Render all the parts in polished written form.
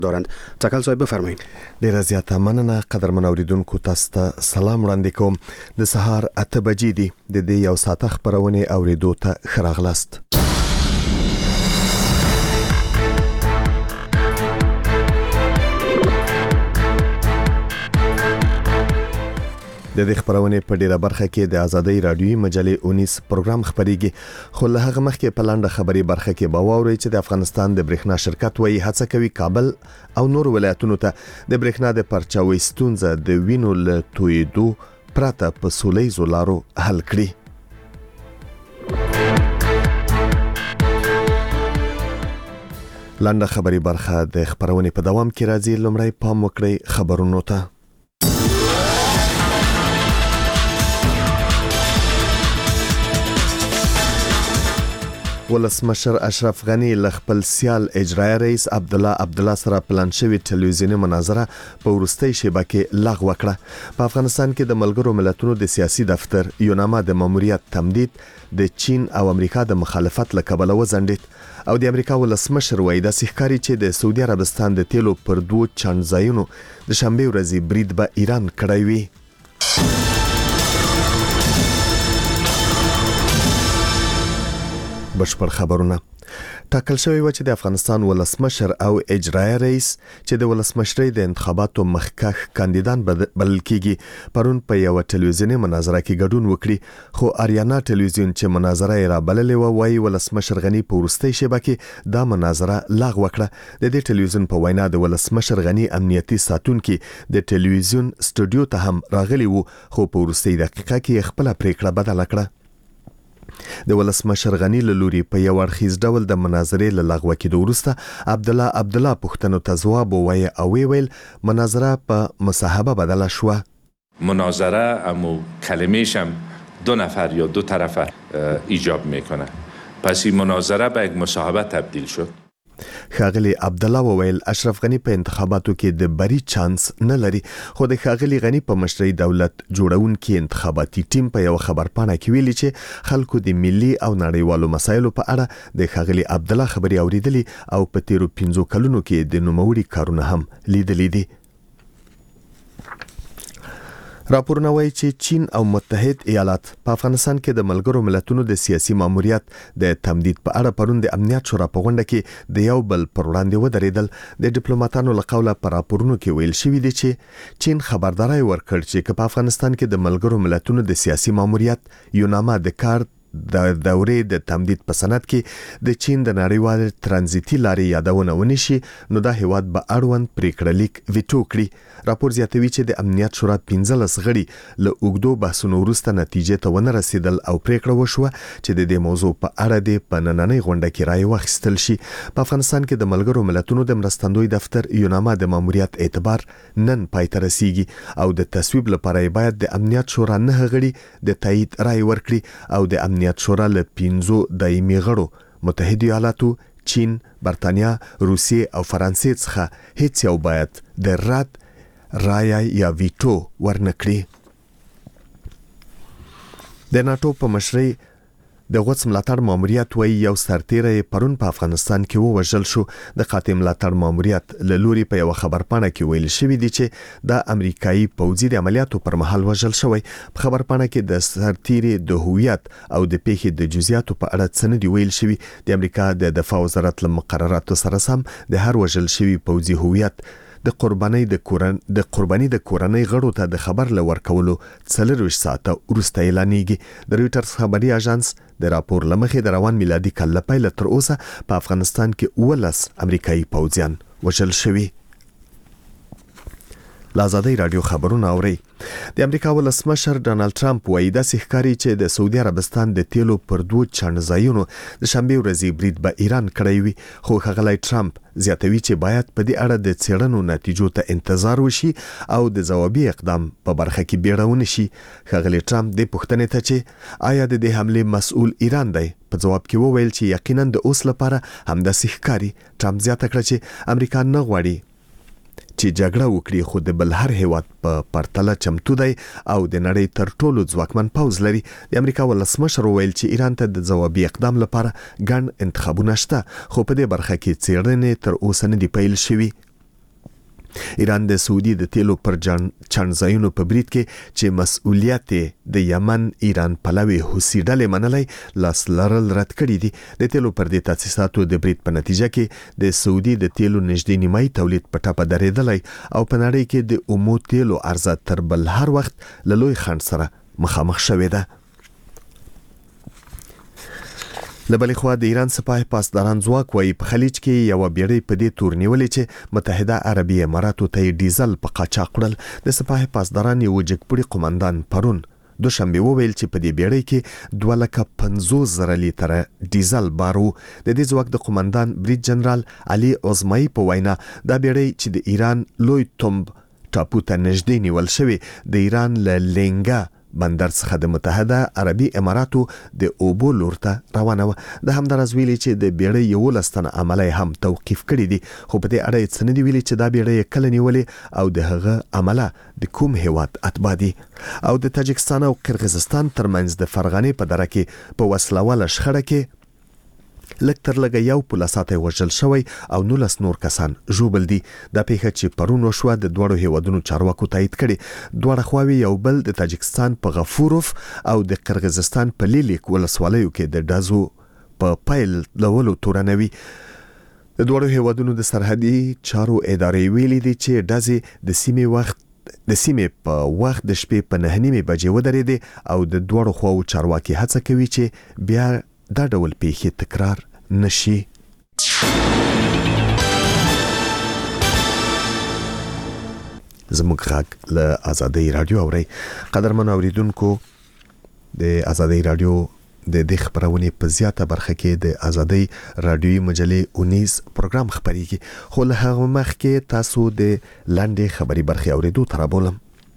دارند. تکل صاحب بفرمایید. ډیره زیاته مننه قدرمن اوریدونکو، تاسو ته سلام وړاندې کوم. د سهار 8 بجې دي. د دې یو ساعت خبرونه اوریدو ته خراغلاست. د دې خبرونه په ډیره برخه کې د آزادۍ رادیوي مجلې 19 پروګرام خبريږي، خو له هغه مخکې په لاندې خبري برخه کې به واورئ چې د افغانستان د برېښنا شرکت وایي هڅه کوي کابل او نور ولایتونو ته د برېښنا د پرچاوي ستونزه د وینو له تویدو پرته په سولېزو لارو حل کړي. لاندې خبري برخه د خبرونه په دوام کې راځي. لومړی پام وکړئ خبرونو ته. ولسمشر اشرف غنی له خپل سیال اجرایي رئیس عبدالله سره پلان شوی ټلویزیونی مناظره په وروستۍ شیبه کې لغوه کړه. په افغانستان کې د ملګرو ملتونو د سیاسي دفتر یوناما د ماموریت تمدید د چین او امریکا د مخالفت له کبله وځنډید او د امریکا ولسمشر وایي د سحکاري چې د سعودي عربستان د تیلو پر 2 چانځایونو د شنبه ورځې برید به ایران کړی وي. بشپړ خبرونه. ټاکل شوی و چې د افغانستان ولسمشر او اجرایي رئیس چې د ولسمشرۍ د انتخاباتو مخکښ کاندیدان بلل کیږي پرون په یو ټلویزیونی مناظره کې ګډون وکړي، خو اریانا ټلویزیون چې مناظره یې را بللې و وایي ولسمشر غنی په وروستۍ شیبه کې دا مناظره لغوه کړه. د دې ټلویزیون په وینا د ولسمشر غنی امنیتي ساتونکي د ټلویزیون سټوډیو ته هم راغلي وو، خو په وروستۍ دقیقه کې خپل پریکړه بدله کړه. د ولسمشر غنی له لوري په یو اړخیز ډول د مناظرې له لغوه کېدو وروسته عبدالله پوښتنو ته ځواب ووایي او ویل مناظره په مصاحبه بدله شوه. مناظره امو کلمه‌ش هم 2 نفر یا 2 طرف ایجاب میکنه، پس این مناظره به یک مصاحبه تبدیل شد. ښاغلي عبدالله وویل اشرف غنی په انتخاباتو کې د بری چانس نه لري، خو د ښاغلي غنی په مشرۍ دولت جوړونکي انتخاباتي ټیم په یو خبرپاڼه کې ویلي چې خلکو د ملي او نړیوالو مسایلو په اړه د ښاغلي عبدالله خبري اوریدلي او په تیرو 15 کلونو کې د نوموړي کارونه هم لیدلي دي. راپورونه وایي چې چین او متحد ایالات په افغانستان کې د ملګرو ملتونو د سیاسي ماموریت د تمدید په اړه پرون د امنیت شورا په غونډه کې د یو بل پر وړاندې ودرېدل. د ډیپلوماټانو له قوله په راپورونو کې ویل شوی دی چې چین خبرداري ورکړ چې په افغانستان کې د ملګرو ملتونو د سیاسي ماموریت یوناما د کار د دورې د تمدید په سند کې د چین د نړیوال ترانزیتي لارې یادونه ونشي نو دا هیواد به اړوند پریکړه لیک ویټو کړي. راپور زیاتوي چې د امنیت شورا 15 غړي له اوږدو بحثونو وروسته نتیجې ته ونه رسیدل او پریکړه وشوه چې د دې موضوع په اړه د پنننۍ غونډه کې رائے واخیستل شي. په افغانستان کې د ملګرو ملتونو د مرستندوی دفتر یوناما د ماموریت اعتبار نن پای ته رسیږي او د تصویب لپاره باید د امنیت شورا 9 غړي د تایید رائے ورکړي او د امنیت شورا له 15 دایمي غړو متحده ایالاتو، چین، برتانیا، روسیې او فرانسې څخه هیڅ یو باید د رد رایه یا ویټو ورنکړي. د ناتو په مشرۍ د غوڅ ملاتړ ماموریت وایي یو سرتیری پرون په افغانستان کې ووژل شو. د قاتل ملاتړ ماموریت له لوري په یو خبرپاڼه کې ویل شوی دی چې د امریکایي پوځي د عملیاتو پر مهال وژل شوی. په خبرپاڼه کې د سرتیری د هویت او د پیښې د جزئیاتو په اړه څه نه دی ویل شوی. د امریکا د دفاع وزارت له مقرراتو سره سم د هر وژل شوی پوځي هویت د قرباني د کورنۍ غړو ته د خبر لور کولو 24 ساعته وروسته اعلانېږي. د رويټرز خبري اژانس د راپور لمخې د روان میلادي کال له پیل تر اوسه په افغانستان کې 19 امریکایي پوځیان وژل شوي. لازادۍ رادیو خبرونه اوري. د امریکا ولسمشر ډانلډ ټرمپ وایي د سحکاري چې د سعودي عربستان د تیلو پر 2 چانځایونو د شنبه ورځې برید به ایران کړی وي، خو ښاغلی ټرمپ زیاتوي چې باید په دې اړه د څېړنو نتیجو ته انتظار وشي او د ځوابي اقدام په برخه کې بیړونه شي. ښاغلی ټرمپ د پوښتنې ته چې آیا د دې حملې مسؤل ایران دی په جواب کې وویل چې یقینا د اوس لپاره هم د سحکاري. ټرمپ زیاته کړه چې امریکا نه غواړي چې جګړه وکړي، خو د بل هر هیواد په پرتله چمتو دی او د نړۍ تر ټولو ځواکمن پوځ لري. د امریکا ولسمشر وویل چې ایران ته د ځوابي اقدام لپاره ګڼ انتخابونه شته، خو په دې برخه کې څېړنې تر اوسه نه دي پیل شوي. ایران د سعودي د تیلو پر چانزایونو په برید کې چې مسؤلیت د یمن ایران پلوي حوثي ډلې منلای لاس لرل رد کړی دي. د تیلو پر دې تاسیساتو د برید په نتیجه کې د سعودي د تیلو نږدې نیمایي تولید په ټاپه درېدلی او په نړۍ کې د اومو تیلو عرضه تر بل هر وخت له لوی خنډ سره مخامخ شوې ده. لبلې خوا د ایران سپاه پاسداران ځواک وایي په خلیج کې یو بیړۍ په دې تور نیولې چې متحده عربي اماراتو ته ډیزل په قاچاق کړل. د سپاه پاسداران یو جګپوړي قومندان پرون دوشنبه وویل چې په دې بیړۍ کې 250,000 لیتره ډیزل بارو. د دې ځواک د قومندان برید جنرال علي عظمای په وینا دا بیړۍ چې د ایران لوی تومب ټاپو ته نږدې نیول شوی د ایران له لینګا بندر څخه د متحده عربي اماراتو د اوبو لور ته روانه و. د همدارس ویلي چې د بیړۍ 11 تنه عمله هم توقیف کړي دي، خو په دې اړه څه نه دی ویلي چې دا بیړۍ کله نیولې او د هغه عمله د کوم هیواد اتباع دي. او د تاجکستان او قرغیزستان ترمنځ د فرغانې په دره کې په وسلواله شخړه کې لږ تر لږه یو پولیساتی وژل شوی او 19 نور کسان ژوبل دي. دا پیښه چې پرون وشوه د دوړو هیوادونو چارواکو تایید کړي. دوړه خواوی یو بل د تاجکستان په غفوروف او د قرغیزستان په لیلیک ولسوالیو کې د ډازو په پایل لولو تورنوي. د دوړو هیوادونو د سرحدي چارو ادارې ویلي دي چې ډازې د سیمې په وخت د شپې په 9:30 بجې ودرېدې او د دوړو خواو چارواکي هڅه کوي چې بیا دا ډول پیښې تکرار نشي. زموږ غږ له آزادۍ رادیو اوري. قدرمن اوریدونکو، د آزادۍ رادیو د دې خبرونې په زیاته برخه کې د آزادۍ رادیوي مجلې 19 پروګرام خبريږي، خو له هغه مخکې تاسو د لاندې خبري برخه اوریدو ترابولم.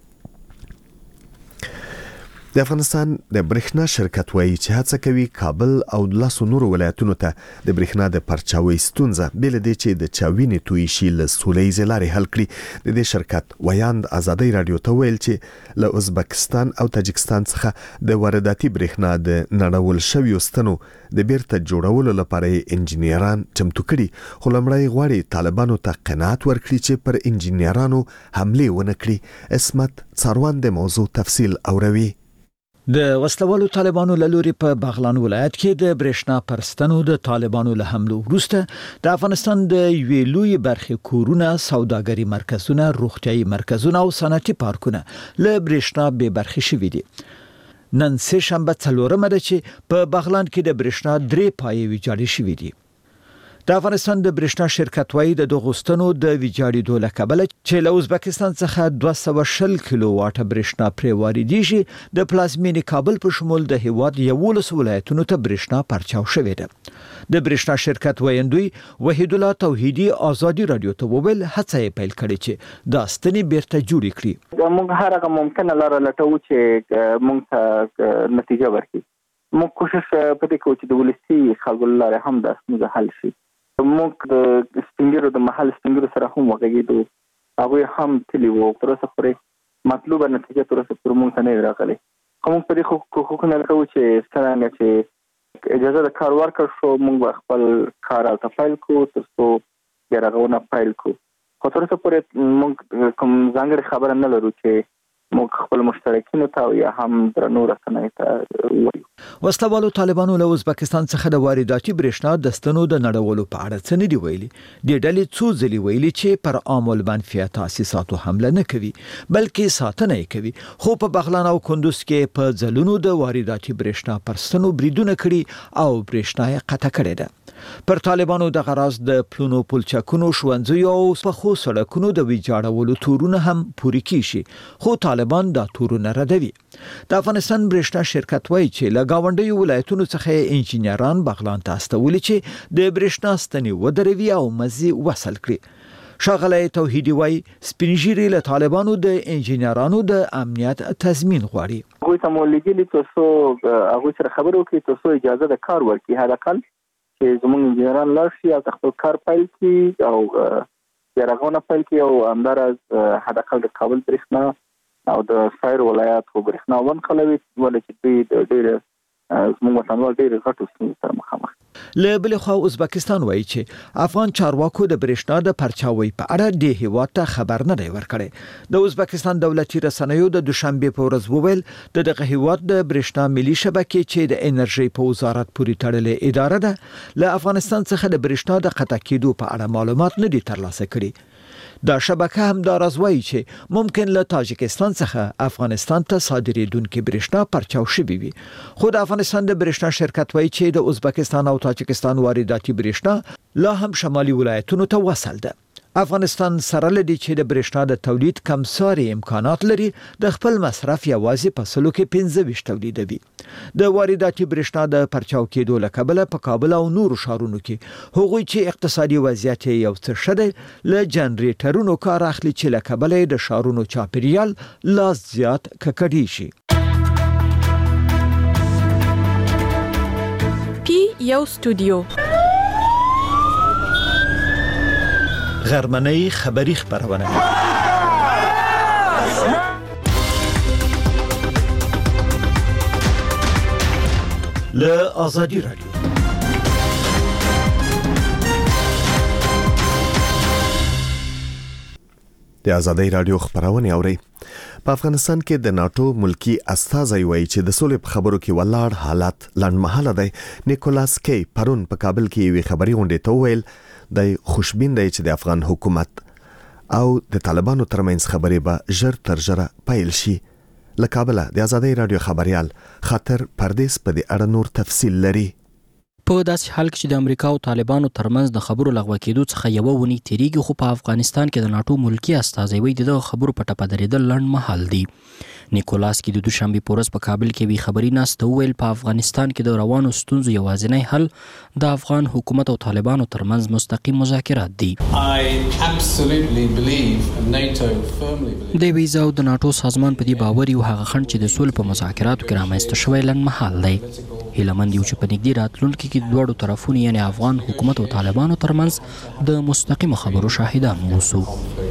د افغانستان د برېښنا شرکت وایي چې هڅه کوي کابل او لاسو نور ولایتونو ته د برېښنا د پرچاوي ستونزه بل دي چې د چاوینې توی شي له سولې لارې حل کړي. د دې شرکت ویاند آزادۍ رادیو ته ویل چې له ازبکستان او تاجکستان څخه د وارداتي برېښنا د نړول شویو ستنو د بیرته جوړولو لپاره انجنیران چمتو کړي، خو لمړی غواړي طالبانو ته قناعت ورکړي چې پر انجنیرانو حمله ونه کړي. اسمت څاروان د موضوع تفصیل اوروي. د وسلوالو طالبانو له لوري په بغلان ولایت کې د برېښنا پرستنو د طالبانو له حملو وروسته د افغانستان د یوې لوی برخې کورونه، سوداګري مرکزونه، روغتيایي مرکزونه او صنعتي پارکونه له برېښنا بې برخې شوي دي. نن سه شنبه 4 ده چې په بغلان کې د برېښنا 3 پایې ویجاړې شوي دي. د افغانستان د برېښنا شرکت وايي د دغوستنو د ویجاړېدو له کبله چې له ازبکستان څخه 220 کیلو واټه برېښنا پرې واردېږي، د پلازمینې کابل په شمول د هیواد 11 ولایتونو ته برېښنا پرچاو شوې ده. د برېښنا شرکت وایندوی وحید الله توحیدی آزادی رادیو ته وویل هڅه یې پیل کړې چې دا ستنې بیرته جوړې کړي. موږ هر هغه ممکنه لاره لټوو چې موږ ته نتیجه ورکړي. موږ کوشش پدې کوو چې د ولسی خلکو لاره هم د ستونزې حل شي. موږ د سپینګرو د محل سپینګرو سره هم وغږېدو، هغه هم تللی وو، تر اوسه پورې مطلوبه نتیجه تر اوسه پورې موږ ته نه راغلې. کوم په دې خو نه لرو چې څنګه چې اجازه د کار ورکړ شو، موږ خپل کار او تفایل کو تر څو بیرغونه فایل کو. خو تر اوسه پورې موږ کوم ځانګړي خبره نه لرو چې موږ خپل مشترکینو ته یا هم درنو رسنۍ ته وایو. وسلوالو طالبانو له ازبکستان څخه د وارداتي برېښنا د ستنو د نړولو په اړه څه نه دی ویلي. د ډلې څو ځلې ویلي چې پر عامل منفي تاسیساتو حمله نه کوي بلکې ساتنه یې کوي، خو په بغلان او کندوز کې په ځلونو د وارداتي برېښنا پر ستنو بریدونه کړي او برېښنا یې قطع کړې ده. پر طالبانو د غراز د پلونو پلچکونو، ښوونځیو او پخو سړکونو د ویجاړولو تورونه هم پوری کیږي، خو طالبان دا تورونه ردوي. د افغانستان برېښنا شرکت وایي چې له گاونډیو ولایتونو څخه انجنیران بغلان ته استولي چې د برېښنا ستنې ودروي او مزي وصل کړي. ښاغلی توحیدی وایي سپینږیري له طالبانو د انجنیرانو د امنیت تضمین غواړي. هغوی ته مو لګیلي تر څو هغوی سره خبرې وکړي، تر څو اجازه د کار ورکړي، حداقل چې زموږ انجنیران لاړ شي او خپل کار پیل کړي او بیرغونه پیل کړي او همداراز حداقل د کابل برېښنا او د سایر ولایاتو برېښنا ونښلوي، ولې چې دوی د ډېر زموږ وطنوال ډېر غټو ستونزو سره مخامخ. له بل خوا ازبکستان وایي چې افغان چارواکو د برېښنا د پرچاوي په اړه د هیواد ته خبر نه دی ورکړی. د ازبکستان دولتي رسنیو د دوشنبه په ورځ وویل د دغه هیواد د برېښنا ملي شبکې چې د انرژي په وزارت پورې تړلې اداره ده له افغانستان څخه د برېښنا د قطع کېدو په اړه معلومات نه دي ترلاسه کړي. دا شبکه هم دا راز وایي چې ممکن له تاجکستان څخه افغانستان ته صادرېدونکې برېښنا پرچاو شوې وي. خو د افغانستان د برېښنا شرکت وایي چې د ازبکستان او تاجکستان وارداتي برېښنا لا هم شمالي ولایتونو ته وصل ده. افغانستان سره لدی چې د برېښنا د تولید کمساري امکانات لري د خپل مصرف یوازې په سلو کې 15 تولیدوي. د وارداتي برېښنا د پرچاو کېدو له کبله په کابل او نورو ښارونو کې هغوی چې اقتصادي وضعیت یو څه ښه دی له جنریټرونو کار اخلي چې له کبله د ښارونو چاپیریال لا زیات ککړی شي. پی یو استودیو غرمنۍ خبری خبرونه له آزادی رادیو. د آزادی رادیو خبرونه اوري. په افغانستان کې د ناتو ملکی استازی وایي چې د سولې په خبرو کې ولاړ حالات لنډمهاله دی. نیکولاس کی پرون په کابل کې یوې خبري غونډې ته ویل د خوشبین دی چې د افغان حکومت او د طالبانو ترمنځ خبرې به ژر تر ژره پیل شي. له کابل د آزادی رادیو خبريال خاطر پردیس په دې اړه نور تفصیل لري. په داسې حال کې چې د امریکا او طالبانو ترمنځ د خبرو لغوه کېدو څخه یو ونی تیریږي، خو په افغانستان کې د ناتو ملکی استازی وایي دغه خبرو په ټپه درېدل لنډ مهال دی. نیکولاس کی د دوشنبه په ورځ په کابل کې وی خبري ناسته ویل په افغانستان کې د روانو ستونزو یوازینی حل د افغان حکومت او طالبانو ترمنځ مستقیم مذاکرات دي. د ویزا او د ناتو سازمان په دې باور یو هغه خنډ چې د سولې په مذاکراتو کې رامنځته شوی لنډ مهال دی. هیلمند یو چې په نږدې راتلونکي کې د دوړو طرفونو یعنی افغان حکومت او طالبانو ترمنځ د مستقیم خبرو شاهدان اوسو.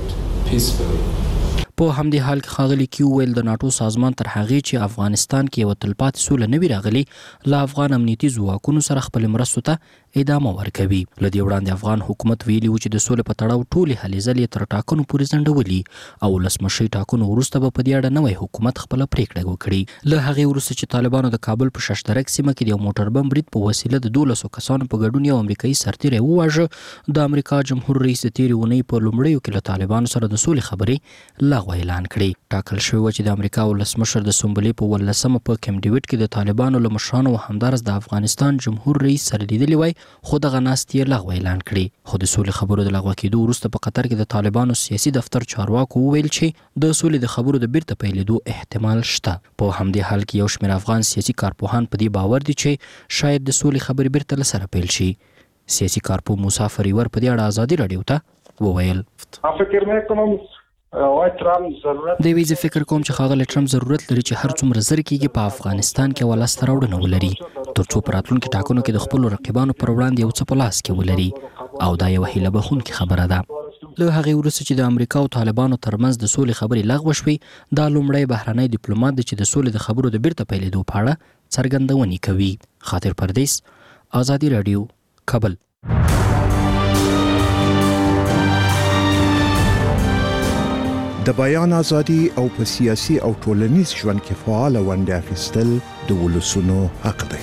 په همدې حال کې ښاغلي کیو ویل د ناتو سازمان تر هغې چې افغانستان کې یو تلپاتې سوله نه وي راغلي له افغان امنیتي ځواکونو سره خپل مرستو ته ادامه ورکوي. له دې وړاندې افغان حکومت ویلي و چې د سولې په تړاو ټولې هلې ځلې تر ټاکنو پورې ځنډولي او ولسمشي ټاکنو وروسته به په دې اړه نوی حکومت خپله پریکړه وکړي. له هغې وروسته چې طالبانو د کابل په ششترک سیمه کې د یو موټر بم برید په وسیله د 12 کسانو په ګډون یو امریکایي سرتیری وواژه، د امریکا جمهور رئیس د تېرې اونۍ په لومړیو کې له طالبانو سره د سولې خبرې لغوه اعلان کړي. ټاکل شوی و چې د امریکا ولسمشر د سنبلې په 18 په کیمپ ډیوډ کې د طالبانو له مشرانو او همدارس د افغانستان جمهور رئیس سره لیدلی وای، خو دغه ناستې یې لغوه اعلان کړي. خو د سولې خبرو د لغوه کېدو وروسته په قطر کې د طالبانو سیاسي دفتر چارواکو وویل چې د سولې د خبرو د بیرته پیلېدو احتمال شته. په همدې حال کې یو شمېر افغان سیاسي کارپوهان په دې باور دي چې شاید د سولې خبرې بیرته له سره پیل شي. سیاسي کارپوه موسی فریور په دې اړه آزادي رادیو ته وویل فکر نه کوم د ویزه فکر کوم چې ښاغلی ټرمپ ضرورت لري چې هر څومره زر کېږي په افغانستان کې یوه لاسته راوړنه ولري ترڅو په راتلونکي ټاکنو کې د خپلو رقیبانو پر وړاندې یو څه په لاس کې ولري، او دا یوه هیله بښونکې خبره ده. له هغې وروسته چې د امریکا او طالبانو ترمنځ د سولې خبرې لغوه شوې، دا لومړی بهرنی ډیپلومات دی چې د سولې د خبرو د بیرته پیلېدو په اړه څرګندونې کوي. خاطر پردیس، آزادي رادیو، کابل. د بیان ازادي او په سیاسي او ټولنیز ژوند کې فعال ونډه اخیستل د ولسونو حق دی.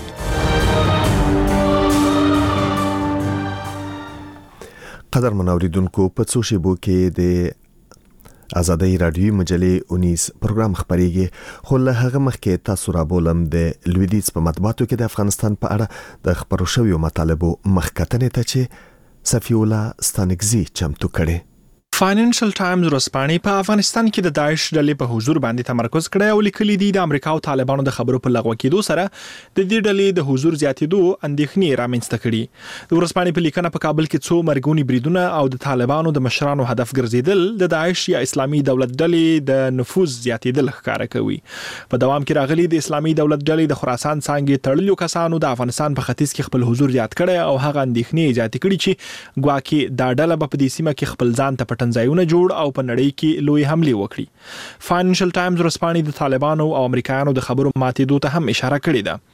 قدر منوریدونکو په څو شیبو کې د آزادی رادیوي مجلې 19 پروګرام خبريږي، خو له هغه مخکې تاسو را بولم د لویدیځ په مطبوعاتو کې د افغانستان په اړه د خبرو شویو مطالبو مخکتنې ته چې صفی الله ستانکزی چمتو کړي. فاینانشل ټایمز ورځپاڼې په افغانستان کې د داعش ډلې په حضور باندې تمرکز کړی او لیکلي دي د امریکا او طالبانو د خبرو په لغوه کېدو سره د دې ډلې د حضور زیاتېدو اندېښنې رامنځته کړي. د ورځپاڼې په لیکنه په کابل کې څو مرګوني بریدونه او د طالبانو د مشرانو هدف ګرځېدل د داعش یا اسلامي دولت ډلې د نفوذ زیاتېدل ښکاره کوي. په دوام کې راغلي د اسلامي دولت ډلې د خراسان څانګې تړلو کسانو د افغانستان په ختیځ کې خپل حضور زیات کړی او هغه اندېښنې زیاتې کړي چې ګواکې دا ډله په دې سیمه کې خپل ځان ته پټنځایونه جوړ او په نړۍ کې لوی حمله وکړي. فاینانشل ټایمز ورځپاڼې د طالبانو او امریکایانو د خبرو ماتېدو ته هم اشاره کړې ده.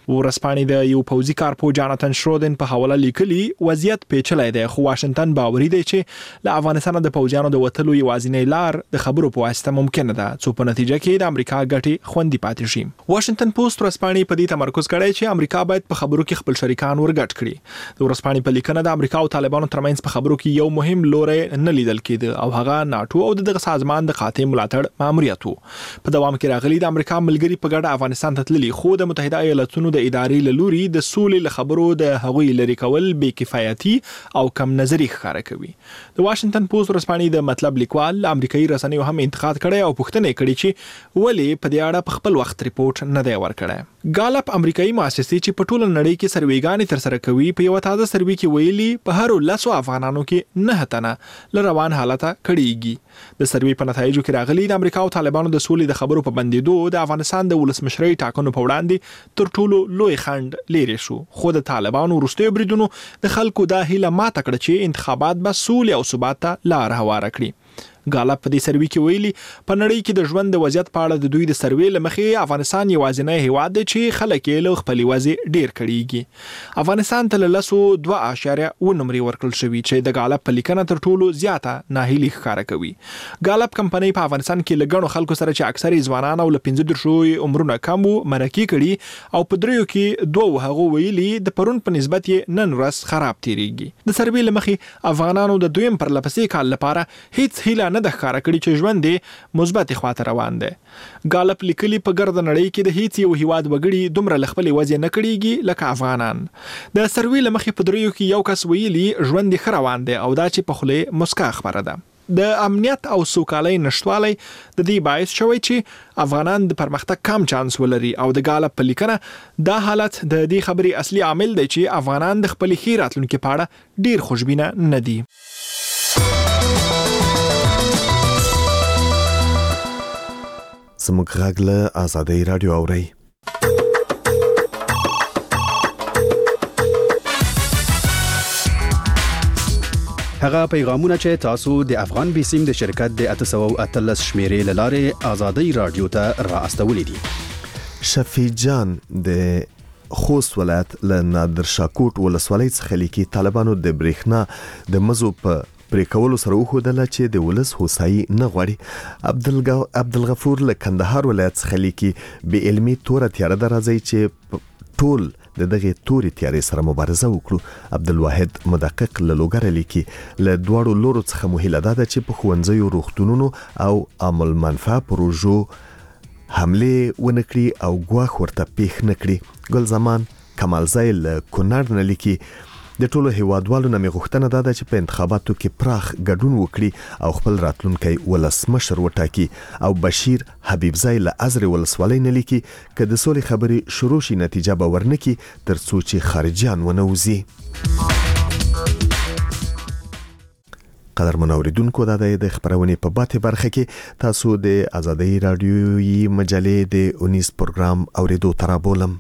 ورسپانې د یو پوځي کارپو جاناتن شرودن په حواله لیکلي وضعیت پیچلی دی خو واشنگټن باوري دی چې له افغانستان د پوځیانو د وتلو یوازینۍ لار د خبرو په واسطه ممکن ده څو په نتیجه کې د امریکا ګټې خوندي پاتې شي. واشنگټن پوسټ ورسپانې په دې تمرکز کړی چې امریکا باید په خبرو کې خپل شریکان ورګټ کړي. د ورسپانې په لیکنه د امریکا او طالبانو ترمنځ په خبرو کې یو مهم لوری نه لیدل کېده او هغه ناتو او دغه سازمان د قاطع ملاتړ ماموریت وو. په دوام کې راغلي د امریکا ملګری په ګډه افغانستان ته تللي خو د متحده ایالاتونو د ادارې له لوري د سولې له خبرو د هغوی لري کول بې کفایتي او کم نظري ښکاره کوي. د واشنگټن پوسټ ورسپانې د مطلب لیکوال امریکایي رسنیو هم انتقاد کړی او پوښتنه کړې چې ولې په دې اړه په خپل وخت ریپورت نه دی ورکړی. ګالپ امریکایي مؤسسې چې په ټوله نړۍ کې سروېګانې ترسره کوي په یو تازه سروې کې ویلي په هر 10 افغانانو کې 9 تنه له روان حالته کړيږي. د سروې په نتایجو کې راغلي د امریکا او طالبانو د سولې د خبرو په بندیدو د افغانستان د ولسمشرۍ ټاکنو په وړاندې تر ټولو لوی خنډ لري شو خو د طالبانو وروستي بریدونو د خلکو د هیله ماته کړ چې انتخابات به سولې او ثبات ته لار هواره کړي. ګالپ په دې سروې کې ویلي په نړۍ کې د ژوند د وضعیت په اړه د دوی د سروې لمخې افغانستان یوازینی هیواد دی چې خلک یې له خپل وضع ډیر کړيږي. افغانستان ته له 2.2 نمرې ورکړل شوی چې د ګالپ په لیکنه تر ټولو زیاته ناهیلي ښکاره کوي. ګالپ کمپنۍ په افغانستان کې لګڼو خلکو سره چې اکثر ځوانان او له 15 عمرونه کم مرکه کړي او په دریو کې دوه هغه ویلي د پرون په نسبت یې نن ورځ خراب تیریږي. د سروې لمخې افغانانو د دویم پر لپسې کال لپاره هیڅ هیله نه د ښکاره کړي چې ژوند دې مثبت خواته روان دی. ګالپ لیکلي په ګرد نړۍ کې د هیڅ یو هیواد وګړي دومره لخپل وضع نه کړيږي لکه افغانان. د سروې لمخې په دریو کې یو کس ویلي ژوند دې ښه روان دی او دا چې په خله مسکا خبره ده. د امنیت او سوکالۍ نشټوالی د دې باعث شوی چې افغانان د پرمختګ کم چانس ولري او د ګالپ په لیکنه دا حالت د دې خبرې اصلي عامل دی چې افغانان د خپل خیر راتلونکي په اړه ډیر خوشبینه نه دي. زموږ غږ له آزادۍ رادیو اورئ. هغه پیغامونه چې تاسو د افغان بیسیم د شرکت د 813 شمیرې لاره آزادۍ رادیو ته را استولې دي. شفیع جان د خوست ولایت له نادر شاکوټ ولسوالۍ څخه لیکي طالبانو د برېښنا د مزو په پرې کولو سره وښودله چې د ولس هوسایي نه غواړي. عبدالغفور له کندهار ولایت څخه لیکي بې علمي توره تیاره ده راځي چې ټول د دغه توري تیارې سره مبارزه وکړو. عبدالواحد مدقق له لوګر لیکي له دواړو لورو څخه مو هیله ده چې په ښوونځیو روغتونونو او عامل منفعه پروژو حمله ونکړي او ګواښ ورته پیښ نکړي. ګل زمان کمالزای له کونړ نه لیکي د ټولو هیوادوالو نه غوښتنه ده چې په انتخاباتو کې پراخ ګډون وکړي او خپل راتلونکی ولسمشر وټاکي. او بشیر حبیبزای له ازر ولسوالۍ نه لیکي که د سولې خبرې شروع شي نتیجه به ورنکي تر څو چې خارجيان ونه وځي. قدر منوریدونکو دا د خبرونه په باته برخه کې تاسو د آزادۍ رادیویي مجلې د 19 پروګرام اوریدو ترابولم.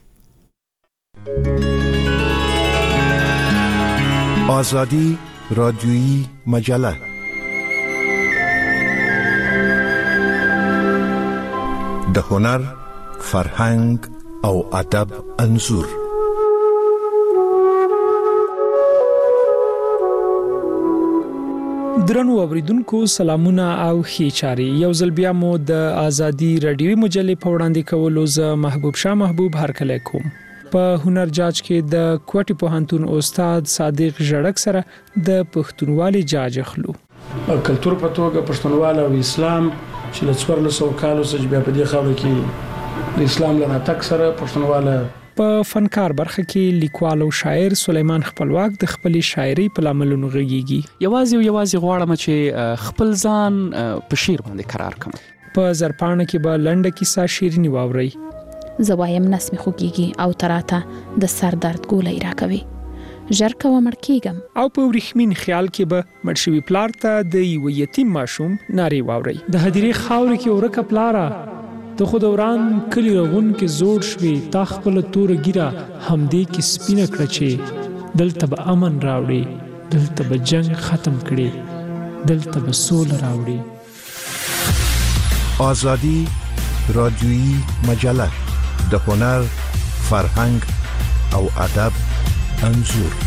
آزادی رادیویی مجله د هنر، فرهنګ او ادب انځور. درنو اوریدونکو سلامونه او ښې چاري. یو ځل بیا مو د آزادی رادیویي مجلې په وړاندې کولو زه محبوب شاه محبوب هرکلی کوم. په هنر جاج کې د کوټي پوهنتون استاد صادق ژړک سره د پښتونوالي جاج اخلو. کلتور په توګه پښتونواله او اسلام چې له 1400 کالو څخه بیا په دې خاوره کې د اسلام له راتګ سره پښتونواله په فنکار برخه کې لیکوال او شاعر سلیمان خپلواک د خپل شاعري په لاملونو غږیږي. یوازې غواړم چې خپل ځان په شعر باندې قرار کړم. په زرپانه کې به لنډه کیسه شیرینی واوري. زوایم نسمه خوږیږي او تراته د سر درد ګولې راکوي. ژر کوه مړ کېږم. او په ورېښمین خیال کې به مړ شوي پلار ته د یو یتیم ماشوم نارې واوري. د هدیرې خاورې کې ورکه پلاره ته خو د وران کلي رغون کې زوړ شوې تا خپله توره ګیره همدې کې سپینه کړه چې دلته به امن راوړي، دلته به جنگ ختم کړي، دلته به سوله راوړي. آزادی رادیویی مجله د هنر، فرهنګ او ادب انځور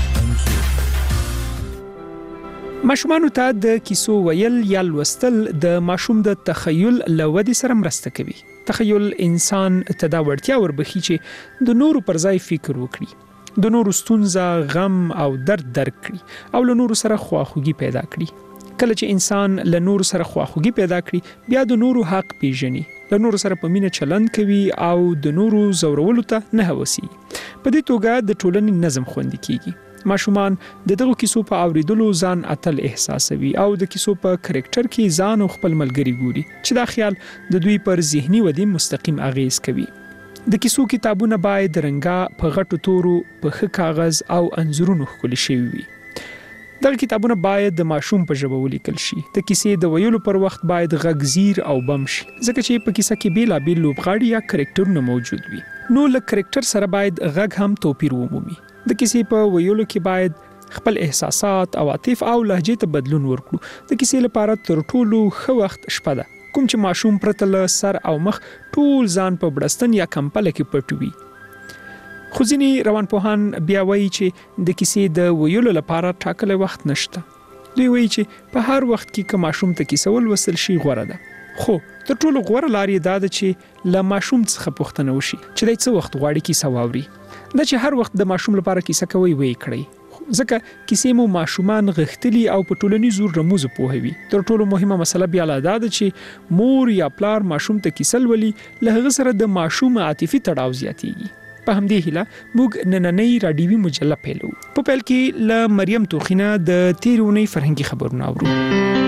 ماشومانو ته د کیسو ویل یا لوستل د ماشوم د تخیل لودي سره مرسته کوي. تخیل انسان ته دا وړتیا وربخي چې د نورو پر ځای فکر وکړي، د نورو ستونزه، غم او درد درک کړي او له نورو سره خواخوږي پیدا کړي. کله چې انسان له نورو سره خواخوږي پیدا کړي، بیا د نورو حق پیژني، له نورو سره په مینه چلند کوي او د نورو زورولو ته نه هوسي. په دې توګه د ټولنې نظم خوندي کیږي. ماشومان د دغه کیسو په اوریدلو ځان اتل احساسوي او د کیسو په کریکټر کې ځان او خپل ملګری ګوري چې دا خیال د دوی پر ذهني ودې مستقیم اغیز کوي. د کیسو کتابونه باید رنګا په غټو تورو په ښه کاغذ او انځورونو ښکلي شوي وي. دغه کتابونه باید د ماشوم په ژبه ولیکل شي. د کیسې د ویلو پر وخت باید غږ زیر او بم شي، ځکه چې په کیسه کې بیلابیل لوبغاړي یا کریکټرونه موجود وي. نو له کریکټر سره باید غږ هم توپیر ومومي. د کیسې په ویلو کې باید خپل احساسات، عواطف او لهجې ته بدلون ورکړو. د کیسې لپاره تر ټولو ښه وخت شپه ده، کوم چې ماشوم پرته له سر او مخ ټول ځان په بړستن یا کمپله کې پټ وي. خو ځینې روانپوهان بیا وایي چې د کیسې د ویلو لپاره ټاکلی وخت نشته. دوی وایي چې په هر وخت کې که ماشوم ته کیسه ولوستل شي غوره ده. خو تر ټولو غوره لار یې دا ده چې له ماشوم څخه پوښتنه وشي چې دی څه وخت غواړي کیسه واوري. دا چې هر وخت د ماشوم لپاره کیسه کوي ویې کړئ، ځکه کیسې مو ماشومان غښتلي او په ټولنیزو رموزو پوهوي. تر ټولو مهمه مسله بیا لا دا ده چې مور یا پلار ماشوم ته کیسه لولي، له هغه سره د ماشوم عاطفي تړاو زیاتیږي. په همدې هیله موږ نننۍ راډیوي مجله پیلو. په پیل کې له مریم توخینه د تېرې اونۍ فرهنګي خبرونه اورو.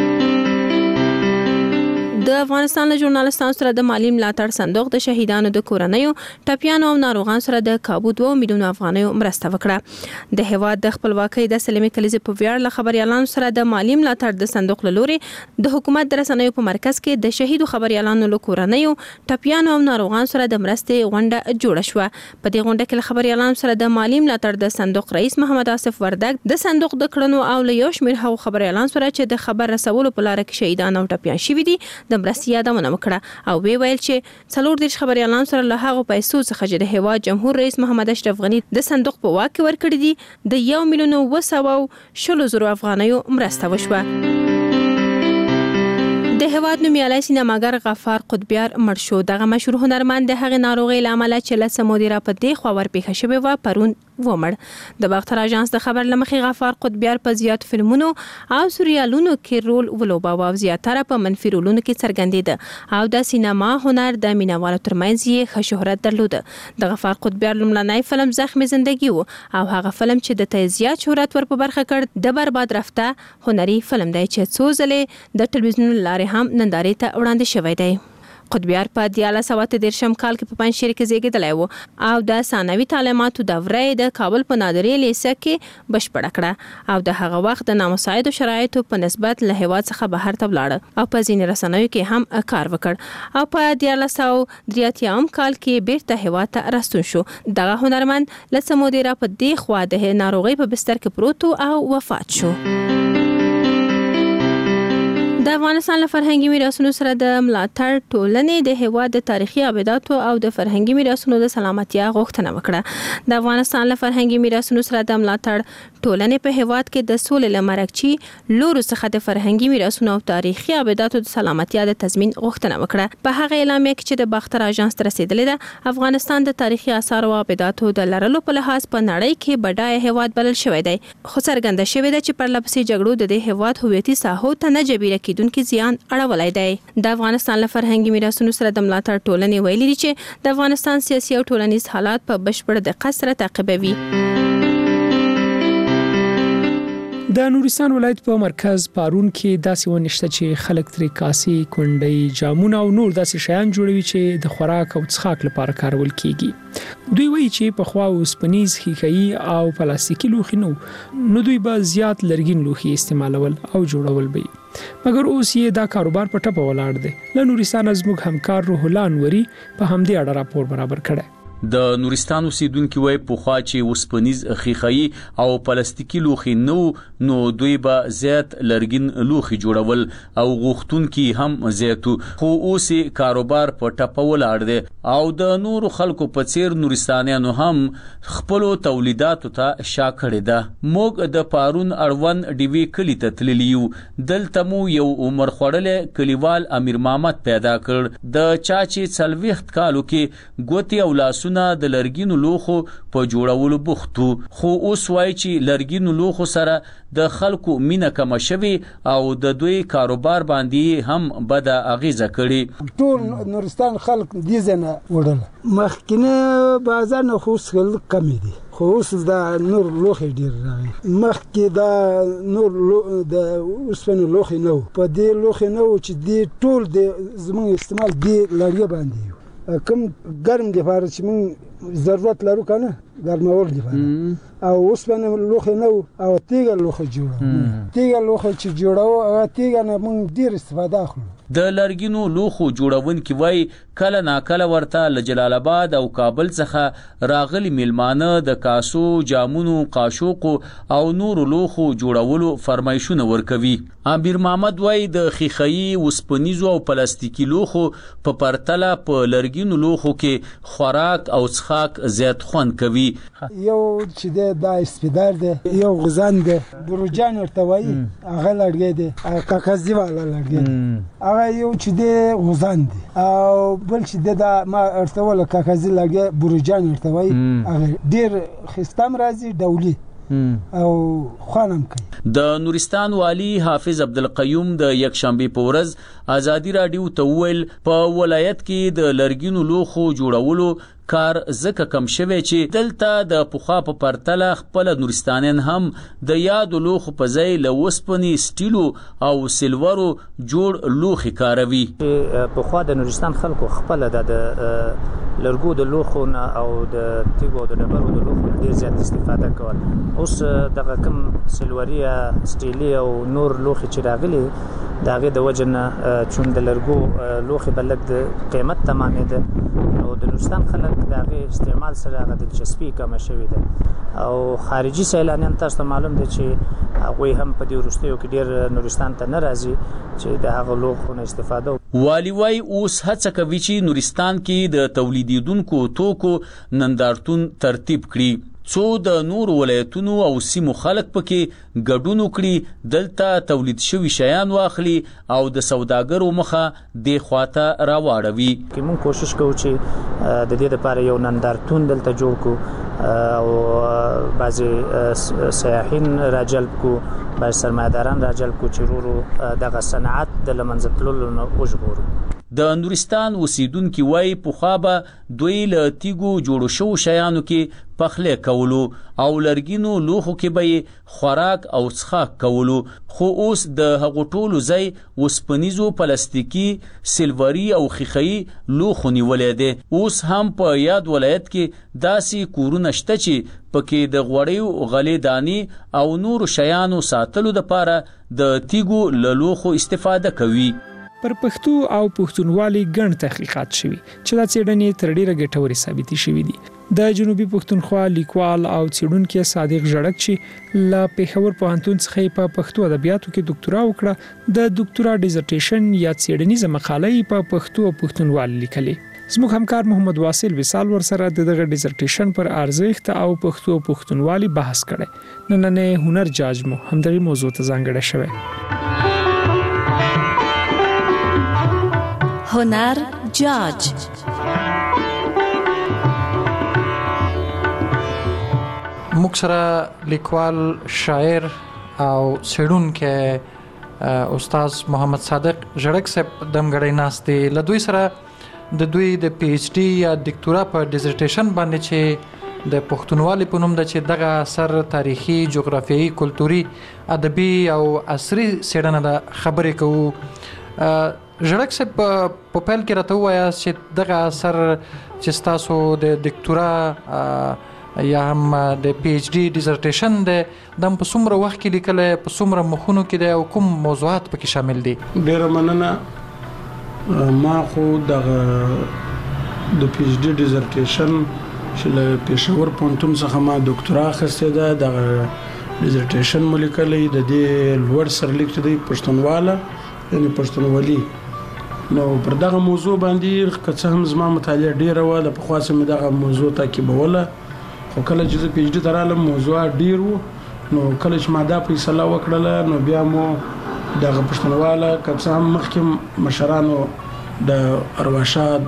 د افغانستان له ژورنالستانو سره د مالی ملاتړ صندوق د شهیدانو د کورنیو، ټپیانو او ناروغانو سره د کابو 2 میلیون افغانیو مرسته وکړه. د هیواد د خپلواکۍ د سلمې کلیزې په ویاړ له خبريالانو سره د مالی ملاتړ د صندوق له لوري د حکومت د رسنیو په مرکز کې د شهیدو خبريالانو له کورنیو، ټپیانو او ناروغانو سره د مرستې غونډه جوړه شوه. په دې غونډه کې له خبريالانو سره د مالی ملاتړ د صندوق رئیس محمد آصف وردګ د صندوق د کړنو او له یو شمېر هغو خبريالانو سره چې د خبر رسولو په لار کې شهیدان او ټپیان شوي دي د مرستې یادونه وکړه او ویل چې 40 خبريالانو سره له هغو پیسو څخه چې د هیواد جمهور رئیس محمد اشرف غنی د صندوق په واک کې ورکړي دي د 1,200,000 افغانیو مرسته وشوه. د هیواد نومیالی سینماګر غفار قطبیار مړ شو. دغه مشهور هنرمند د هغې ناروغۍ له امله چې له څه مودې را په دې خوا ورپېښه شوې وه پرون ومړ. د باختر اژانس د خبر له مخې غفار قطبیار په زیاتو فلمونو او سریالونو کې رول ولوباوه او زیاتره په منفي رولونو کې څرګندېده او د سینما هنر د مینوالو ترمنځ یې ښه شهرت درلوده. د غفار قطبیار لومړنی فلم زخم زندگی و او هغه فلم چې د ته زیات شهرت ور په برخه کړ د برباد رفته هنري فلم دی چې څو ځلې د ټلویزیون لارې هم نندارې ته وړاندې شوی دی. قطبیار په 1913 کال کې په پنځشیر کې زیږیدلی و او د ثانوي تعلیماتو دوره یې د کابل په نادري لیسه کې بشپړه کړه او د هغه وخت د نامساعدو شرایطو په نسبت له هیواد څخه بهر ته ولاړه او په ځینې رسنیو کې هم کار وکړ او په 1983 کال کې بیرته هیواد ته راستون شو. دغه هنرمند له څه مودې را په دې خوا د ناروغۍ په بستر کې پروت او وفات شو. د افغانستان له فرهنګي میراثونو سره د ملاتړ ټولنې د هیواد د تاریخي ابداتو او د فرهنګي میراثونو د سلامتیا غوښتنه وکړه. د افغانستان له فرهنګي میراثونو سره د ملاتړ ټولنې په هیواد کې د سولې له مرکچي لورو څخه د فرهنګي میراثونو او تاریخي ابداتو د سلامتیا د تضمین غوښتنه وکړه. په هغه اعلامیه کې چې د باختر اژانس ته رسیدلې ده، افغانستان د تاریخي آثار او ابداتو د لرلو په لحاظ په نړۍ کې بډای هیواد بلل شوی دی. خو څرګنده شوې ده چې پرلپسې جګړو د دې هیواد هویتي ساحو ته نه جبیره کیدونکي زیان اړولی دی. د افغانستان له فرهنګي میراثونو سره د ملاتړ ټولنې ویلي دي چې د افغانستان سیاسي او ټولنیز حالات په بشپړ دقت سره تعقیبوي. د نورستان ولایت په مرکز پارون کې داسې ونشته چې خلک ترې کاسې، کونډۍ، جامونه او نور داسې شیان جوړوي چې د خوراک او څښاک لپاره کارول کیږي. دوی وایي چې پخوا اوسپنیز، ښیښه‌یي او پلاستیکي لوښي نو دوی به زیات لرګین لوښي استعمالول او جوړول به مګر اوس یې دا کاروبار په ټپه ولاړ دی. له نورستان زموږ همکار روح الله انوري په همدې اړه راپور برابر کړی. د نورستان اوسیدونکو وای پوخا چې وسپنیز خیخای او پلاستیکي لوخي نو دوی به زیات لرګین لوخي جوړول او غوښتونکي هم زیاتو خو اوس کاروبار په ټپول اړ دي او د نور خلکو په څیر نورستانیانو هم خپل تولیداتو ته شاکړه ده موږ د پارون اړوند ډیوی کلی ته تللیو دلته مو یو عمر خړل کلیوال امیر محمد پیدا کړ د چاچی څلويخت کالو کې ګوتی او لاسونه د لرګینو لوخو په جوړولو بوختو خو اوس وای چې لرګینو لوخو سره د خلکو مینه کم شوي او د دوی کاروبار باندې هم بد اغیزه کړي ټول نورستان خلک دې زنه وړل مخکنه بازار نه خو څل کم دي خو اوس دا نور لوخي ډیر راغی مخکې دا نور د اوسپنې لوخي نو په دې لوخي نو چې دې ټول د زموږ استعمال دې لرګي باندې کم ګرم دی فارغ چې موږ ضرورت لرو کنه ګرمول دی فارغ او اوسپنې لوخي نو او تیګه لوخي جوړو تیګه لوخي چې جوړو هغه تیګه نه موږ ډیر استفاده اخلو د لرګینو لوخو جوړونکي وای کله ناکله ورته له جلال آباد او کابل څخه راغلي میلمانه د کاسو جامونو قاشوق او نور لوخو جوړولو فرمایشونه ورکوي امیر محمد وای د خیخای وسپنیزو او پلاستیکي لوخو په پرتله په لرګینو لوخو کې خوراک او څښاک زیات خوند کوي یو چې د استفادار دی یو غزان دی بروجان ورته وای هغه لرګي دی کاکازي والا لرګي یو چې د غزان دي او بل چې د ما ارتول کاکازي لګي بروجان ارتوي هغه ډیر خستم راځي دولي او خانم کوي د نورستان والی حافظ عبدالقیوم د یک شنبه په ورځ ازادي رادیو ته ویل په ولایت کې د لرګینو لوخو جوړولو کار زکه کم شوه چې دلته د پوخا په پرتله خپل نورستانیان هم د یاد لوخ په ځای له وسپنی سټیلو او سلورو جوړ لوخي کاروي پوخا د نورستان خلکو خپل د لرګو د لوخونه او د تیګو د ډبرو د لوخو ډیر زیات استفاده کول اوس دغه کم سلوریا سټیلی او نور لوخي چې راغلي داغه د وجنه چون د لرګو لوخي بلک د قیمت تمامه ده او د نورستان خلک دغه استعمال سره د دلچسپي کم شوې ده او خارجي سیلانیان تاسو معلوم دي چې هغه هم په دې وروستیو کې ډیر نورستان ته ناراضي چې د هغه لوخونه استفاده والی وای اوس هڅه کوي چې نورستان کې د تولیدونکو توکو نندارتون ترتیب کړي څو د نور ولایتونو او سیمو خلک پکې ګډون وکړي دلته تولید شوی شیان واخلي او د سوداګرو مخه د خواته راوړوي کوم کوشش کوو چې د دې لپاره یو نندارتون دلته جوړ کو او بعضی سیاحین راجلب کو بعض سرمایداران راجلب کو چې ورو دغه صنعت د لمنځتلو نه وژغورو د نورستان اوسیدونکو وای پوخابه دوی له تیګو جوړو شو شیانو کې پخله کولو او لرګینو لوخو کې به خوراک او څښاک کولو خو اوس د هغو ټولو ځای وسپنیزو پلاستیکي سلوري او خیخای لوخو نیولې ده اوس هم په یاد ولایت کې داسې کورونه شته چې پکې د غوړیو غلې دانی او نور شیانو ساتلو لپاره د تیګو له لوخو استفاده کوي پر پښتو او پښتونولي ګڼ تحقیقات شوي چې دا څېړنې تر ډیره ګټورې ثابتې شوي دي د جنوبي پښتونخوا لیکوال او څېړونکی صادق ژړک چې له پېښور پوهنتون څخه په پښتو ادبیاتو کې ډاکټرا وکړه د ډاکټرا ډیزرټیشن یا څېړنیزه مقاله په پښتو او پښتونولي لیکلې زموږ همکار محمد واصل وصال ورسره دغه ډیزرټیشن پر ارزښت او پښتو او پښتونولي بحث کړي نننې هنر جاج مو همدغه موضوع ته ځانګړی شوی هنر جاج مکسره لیکوال شاعر او څېړونکی استاد محمد صادق ژړک صاحب دمګړی ناست دی له دوی سره د دوی د پی ایچ ډي یا ډاکټرا په ډیزرټیشن باندې چې د پښتونولي په نوم د چې دغه اثر تاریخي جغرافیایي کلتوري ادبي او عصري څېړنه د خبرې کوو ژړک صاحب په پیل کې راته ووایه چې دغه اثر چې ستاسو د ډاکټرا یا هم د پی ایچ ډي ډیزرټیشن دی دا په څومره وخت کې لیکلی په څومره مخونو کې دی او کوم موضوعات پکې شامل دي ډېره مننه ما خو دغه د پی ایچ ډي ډیزرټیشن چې له پېښور پوهنتون څخه ما ډاکټرا اخیستې ده د ډیزرټیشن مو لیکلی د دې لوړ سرلیک چې دی پښتونواله یعنی پښتونولي نو پر دغه موضوع باندې که څه هم زما مطالعه ډیره وه د پخوا څخه مې دغه موضوع تعقیبوله خو کله چې زه پی ایچ ډي ته رالم موضوع ډیر و نو کله چې ما دا فیصله وکړله نو بیا مو دغه پښتونواله که څه هم مخکې مشرانو د ارواښاد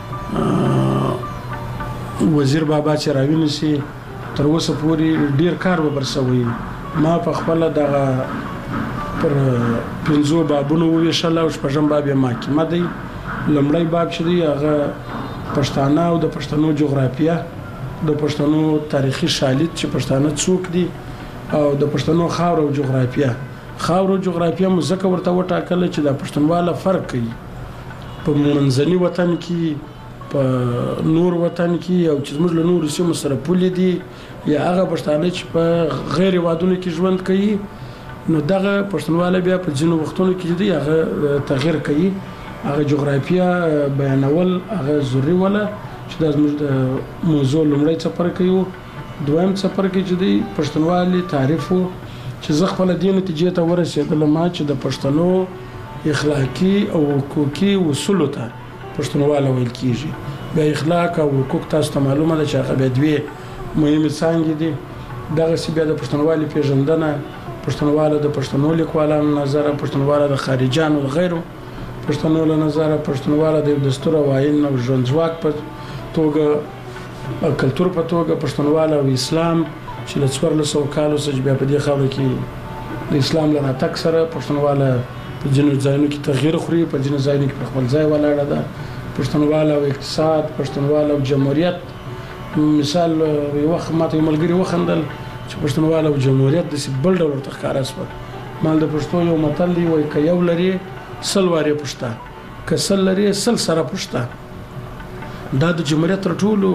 وزیر بابا چې راوینسي تر اوسه پورې ډیر کار به برسوي ما په خپل دغه پر 5 بابونو ویشل او شپږم باب یې ما کې مده لمړی باب چې دی هغه پښتانه او د پښتنو جغرافیه د پښتنو تاریخي شالید چې پښتانه څوک دي او د پښتنو خاور او جغرافیه مو ځکه ورته وټاکل چې د پښتونواله فرق کوي په منځني وطن کې په نور وطن کې او چې موږ له نور سیمو سره پولې دي یا هغه پښتانه چې په غیر وادونو کې ژوند کوي نو دغه پښتونواله بیا په ځینو وختونو کې دی هغه تغییر کوي هغه جغرافیه بیانول هغه ضروري ولا چې د موضوع لومړی څپر کوي دویم څپر کې چې دی پښتونوالي تعریف چې زه خپل دین نتیجې ته ورسېدلم چې د پښتنو اخلاقی او حقوقي اصول ته پښتونواله ویل کیږي بیا اخلاق او حقوق تاسو ته معلومه ده چې هغه به دوی مهمه څانګې دي دغه سی بیا د پښتونوالي پیژندنه پښتونواله د پښتنو لیکوالانو نظر پښتونواله د خارجانو غیرو پښتنو له نظر پښتونواله د دستور او آئین او ژوندځواک په توګه کلچر په توګه پښتونواله او اسلام چې له 1400 کالو څخه بیا په دې خاوره کې د اسلام له راتګ سره پښتونواله په ځینو ځایونو کې تغییر خوري په ځینو ځایونو کې په خپل ځای ولاړه ده پښتونواله او اقتصاد پښتونواله او جمهوریت مثال یو وخت ماته ملګری وخندل چې پښتونواله او جمهوریت د بل ډول تخکاره سپک مال د پښتو یو متل دی وای ک یو لري سلوارې پښتا ک سل لري سل سره پښتا دا د جمهوریت تر ټولو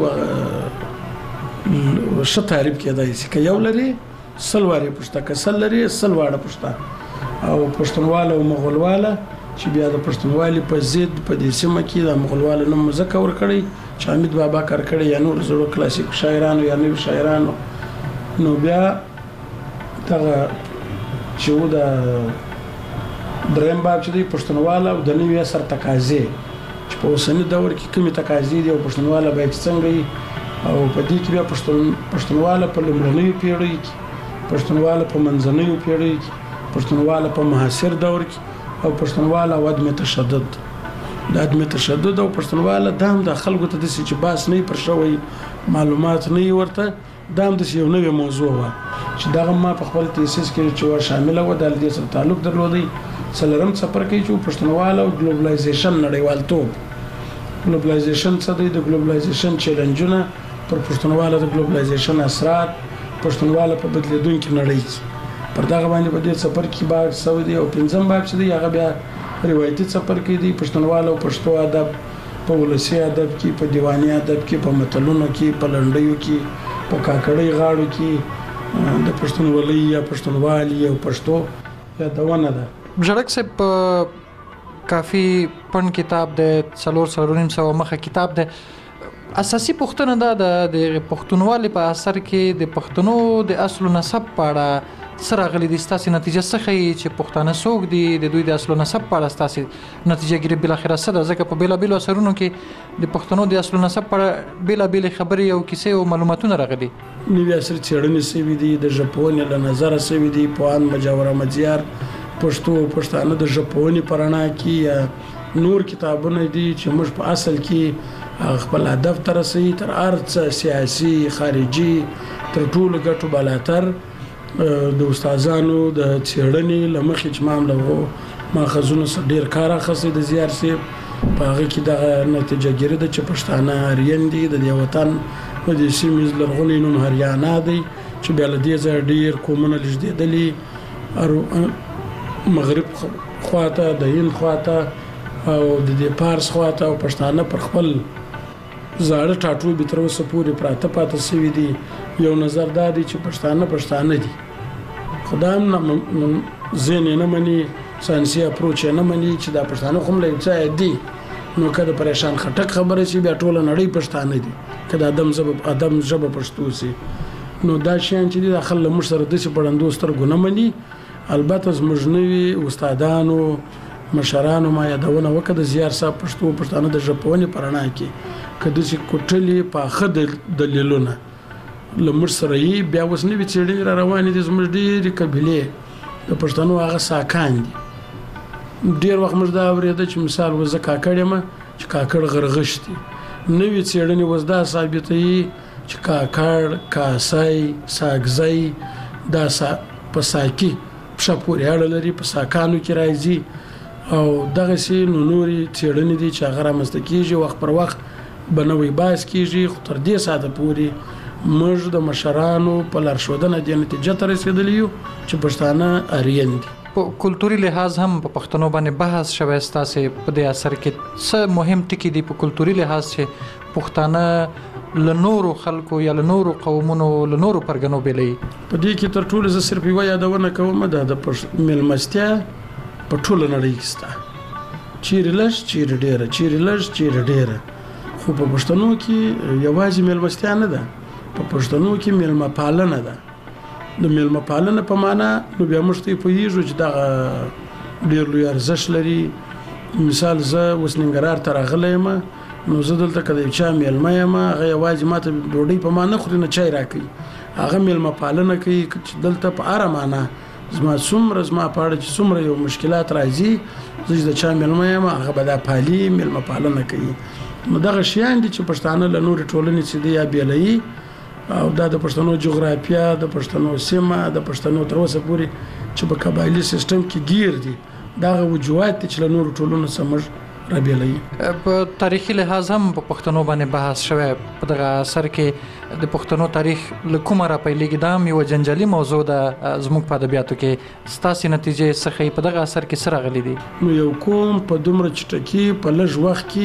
ش تعریف کېدای شي ک یو لري سلوارې پښتا ک سل لري سلواړه پښتا او پښتونواله او مغولواله چې بیا د پښتونوالي په ضد په دې سیمه کې د مغولواله نوم ذکر ور کړی چې حمید بابا کار کړی یا نور زړو کلاسیک شاعرانو یا نوی شاعرانو نو بیا دغه چې و د دریم باب چې دی پښتونواله او د نوي اثر تقاضې چې په اوسني دور کې کومې تقاضې دي او پښتونواله باید څنګه وي او په دې کې بیا پښتونواله په لومړنیو پیړیو کې پښتونواله په منځنیو پیړیو کې پښتونواله په معاصر دور کې او پښتونواله او عدم تشدد د عدم تشدد او پښتونواله دام د خلکو ته د چې باس نه پر شوی معلومات نه ورته دام د یو نوې موضوع و چې دغه ما په خپل تیسیس کې چې شامل و د دې سره تعلق درلودي څلورم څپر کې چې پښتونواله او ګلوبلایزیشن نړیوالتوب ګلوبلایزیشن څه دی د ګلوبلایزیشن چیلنجونه پر پښتونواله د ګلوبلایزیشن اثرات پښتونواله په بدلیدونکو نړۍ پر دغه باندې په دې څپر کې باب سعودي او پنځم باب چې دی هغه بیا روایتي څپر کې دی پښتونواله او پښتو ادب په ولسي ادب کې په دیواني ادب کې په متلونو کې په لنډیو کې په کاکړۍ غاړو کې د پښتونولۍ یا پښتونوالي او پښتو یا دونه ده ژړک صاحب کافي پن کتاب د 300 مخه کتاب ده اساسي پوښتنه ده د پښتونوالي په اثر کې د پښتنو د اصل نسب پاړه سره غلي د ستاسو نتیجه څخه چې پښتانه سوق دي د دوی د اصل نسب پاړه ستاسو نتیجه ګری بل اخر سره ځکه په بیلا بیل اثرونو کې د پښتنو د اصل نسب پاړه بیلا بیل خبري او کیسې او معلوماتونه راغلي نوې اثر چېړنې سوي دي د ژبپوهنې له نظره سوي دي پوهان مجاور مزیار پښتانه د ژبپوهنې پرانا کې نور کتابونه دي چې موږ په اصل کې خپل هدف تر رسي تر ارڅ سیاسي خارجي تر ټولو ګټو بالاتر د استادانو د چېړنې لمخې چې مامله ماخذونو سره ډیر کار اخیستی د زیار سي په هغه کې د نتیجه ګیری د چې پښتانه اریان دي د وطن په دې سیمې لرغونی نوم هریانا دی چې بیا له دې ځای ډیر کومونه لږدېدلي مغرب خواته د هند خواته او د پارس خواته او پښتانه پر خپل زاړه ټاټو به تر اوسه پورې پراته پاتې سوي دي یو نظر دا دی چې پښتانه دي خدام زین نه مني ساينسي اپروچ نه مني چې دا پښتانه کوم له ځای دي نو کله پریشان خټک خبره شي بیا ټول نړۍ پښتانه دي کله ادم ژبه پښتو سي نو دا شیان چې د خل مش سره د پړندو سترګونه مني البته زموږ نوي استادانو مشرانو ما یادونه وکړه زیار صاحب پښتانه د ژبپوهنې پرانا کې کده چې کوټلې په خد دلیلونه لمر سره یې بیا وس نه وی چېړې را روانې دي زموږ ډېرې قبیلې د پښتنو هغه ساکان دي ډېر وخت موږ دا اورېده چې مثال وزه کاکړ یم چې کاکړ غرغشتي نوې څېړنې وز دا ثابتوي چې کاکړ کاسای ساګزی دا په ساکي پښه پورې اړه لري په ساکانو کې راځي او دغه سي نوري څېړنې دي چې هغه رامنځته کیږي وخت پر وخت بنوي باس کیږي خو تر دې ساده پورې موږ د مشرانو په لارښودنه د نتیجې ته رسیدلی یو چې پښتانه آرین دي په کلتوري لحاظ هم په پښتنو باندې بحث شوی ستاسو په دې اثر کې څه مهم ټکي دي په کلتوري لحاظ چې پښتانه لنورو خلکو یا لنورو قومونو لنورو پرګنو بیلې په دې کې تر ټولو ز صرف یو یادونه کوم د ملمستیا په ټوله نړۍ کې ستا چیرې لږ چیرې ډېره چیرې لږ چیرې ډېره خو په پښتنو کې یوازې ملمستیا نه ده په پښتنو کې ملمه پالنه ده د ملمه پالنه په معنا نو بیا موږ ته پوهیږو چې دا ډېر لوی ارزښت لري مثال زه اوس ننګرهار ته راغلی یم نو زه دلته که د یو چا میلمه یم هغه یوازې ماته ډوډۍ په ما نه خوري نه چای راکوي هغه میلمه پالنه کوي چې دلته په هره معنا زما په اړه چې څومره یو مشکلات راځي زه چې د چا میلمه یم هغه به دا پالي میلمه پالنه کوي نو دغه شیان دي چې پښتانه له نورې ټولنې څخه دي یا بیلوي او دا د پښتنو جغرافیه د پښتنو سیمه د پښتنو تر اوسه پورې چې په قبایلي سیستم کې گیر دي دغه وجوهات چې له نورو ټولنو سره رابیلوي په تاریخي لحاظ هم په پښتنو باندې بحث شوی په دغه اثر کې د پښتنو تاریخ له کومه راپیلېږي دا هم یو جنجالي موضوع ده زموږ په ادبیاتو کې ستاسې نتیجې څه ښیي په دغه اثر کې څه راغلي دي نو یو قوم په دومره چټکي په لږ وخت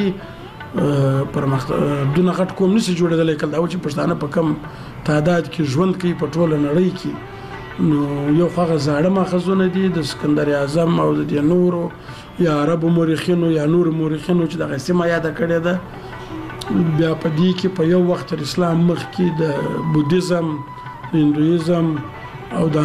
کې پرمختګ غټ قوم نشي جوړېدلی کله دا چې پښتانه په کم تعداد کې ژوند کوي په ټوله نړۍ کې نو یو هغه زاړه ماخذونه دي د اسکندر اعظم او د نورو یا عربو مورخینو یا نور مورخینو چې دغه سیمه یاد کړې ده بیا په دې کې په یو وخت اسلام مخکې د بودیزم هندویزم او د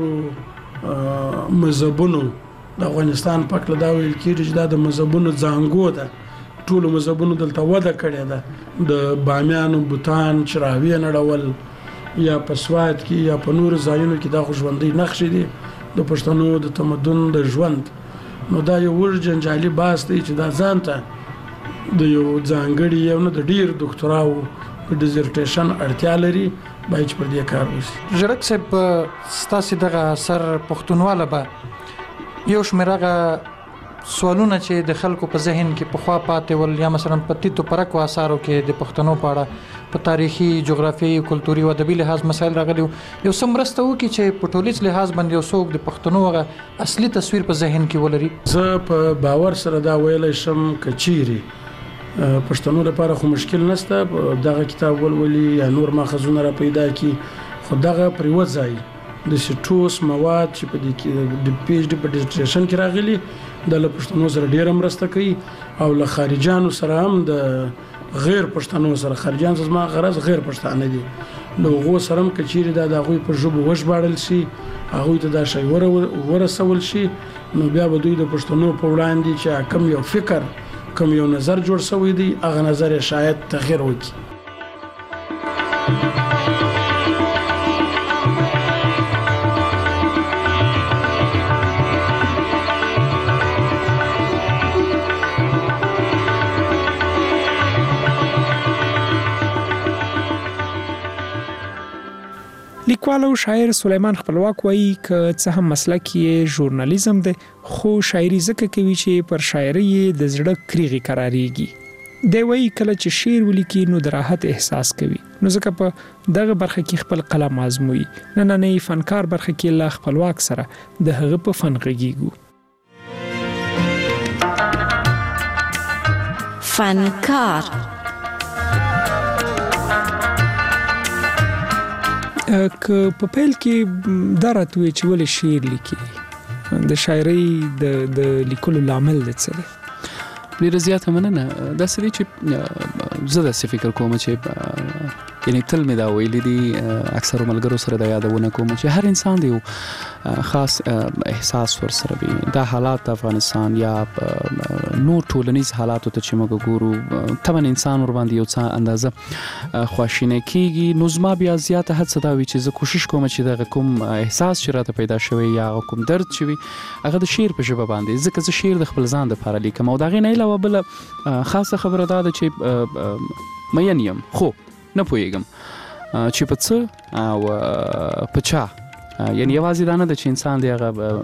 نورو مذهبونو د افغانستان په کله دا ویل کېږي چې دا د مذهبونو ځانګو ده ټول مذهبونو دلته وده کړې ده د بامیانو بوتان چراوی نړول یا په سواد کې یا په نور ځایونو کې دا ژوندۍ نقشې دي د پښتنو د تمدن د ژوند نو دا یو ور جنجالي باس دی چې دا ځان ته د یو ځانګړي یو نه د ډیر ډاکټراو په ډیزرټیشن اړتیا لري باید پر دې کار وشي ژړک صاحب ستاسو دغه اثر پښتونواله به یو شمیرغه سوالونه چې د خلکو په ذهن کې په خوا پاتې ول یا مثلا په تیتو پرکو اثارو کې د پښتنو په اړه په تاریخي جغرافي کلتوري او ادبي لحاظ مسایل راغلي یو سمرسته وکي چې په ټولیز لحاظ باندې وسوک د پښتنو غو اصلي تصویر په ذهن کې ولري زه په باور سره دا ویلای شم کچيري پښتنو لپاره خو مشکل نشته دغه کتاب ولولي یا نور ماخذونه را پیدا کی خو دغه پریوځي د سټوس مواد چې په دې کې د پی ایچ ډي په ډیزرټیشن کې راغلي د پښتنو سره ډیره مرسته کوي او له خارجانو سره هم د غیر پښتنو سره خارجان زما غرض غیر پښتانه دي نو غو سره هم کچيري دا غوي په ژبه وشباړل شي هغه ته دا شی ورسول شي نو بیا به دوی د پښتنو په وړاندې چې کم یو فکر کم یو نظر جوړ شوی دی هغه نظر شاید تغیر وکړي لیکوال او شاعر سلیمان خپلواک وایي ک څه هم مسلک یې ژورنالیزم دی خو شاعري زکه کوي چې پر شاعري د زړه کریغي قرارېږي دی وایي کله چې شعر ولیکي نو د راحت احساس کوي نو ځکه په دغه برخه کې خپل قلم آزموي نن فنکار برخه کې لا خپلواک سره د هغه په فن غږیږو فنکار که په پیل کې دا راتوي چې ولې شعر لیکي د شاعرۍ د لیکلو لامل د څه دی ډېره زیاته مننه. داسې دی چې زه داسې فکر کوم چې یعنی تل مې دا ویلي دي اکثرو ملګرو سره دا یادونه کوم چې هر انسان دی خاص احساس ورسره وي. دا حالات د افغانستان یا نور ټولنیز حالاتو ته چې موږ ګورو طبعا انسان ور باندې یو څه اندازه خواشینه کیږي. نو زما بیا زیاته هڅه دا وي چې زه کوشش کوم چې دغه کوم احساس چې راته پیدا شوی یا کوم درد چې وي هغه د شعر په ژبه باندې، ځکه زه شعر د خپل ځان دپاره لیکم او د هغې نه علاوه بله خاصه خبره دا ده چې مین یم خو نه پوهېږم چې په څه او په چا. یعنی یوازې دا نه ده چې انسان دی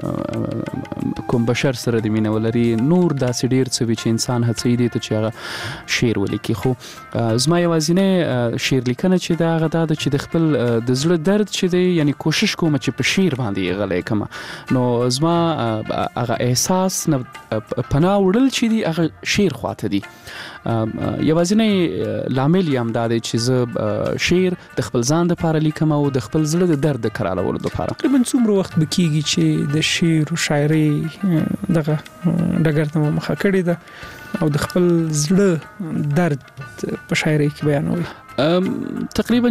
هغه کوم بشر سره د مینه ولري، نور داسې ډېر څه وي چې انسان هڅوي دې ته چې هغه شعر ولیکي. خو زما یوازینی شعر لیکنه چې دا هغه دا ده چې د خپل د زړه درد چې دی یعنی کوشش کوم چې په شعر باندې یې غلی کړم. نو زما هغه احساس نه پناه وړل چې دي هغه شعر خواته دي. یوازینی لامل یې هم دا دی چې زه شعر د خپل ځان دپاره لیکم او د خپل زړه د درد د کرالولو دپاره. تقریبا څومره وخت به کېږي چې د شعر او شاعرۍ دغه ډګر ته مخه کړې ده او د خپل زړه درد په شاعرۍ کې بیانوي؟ تقریبا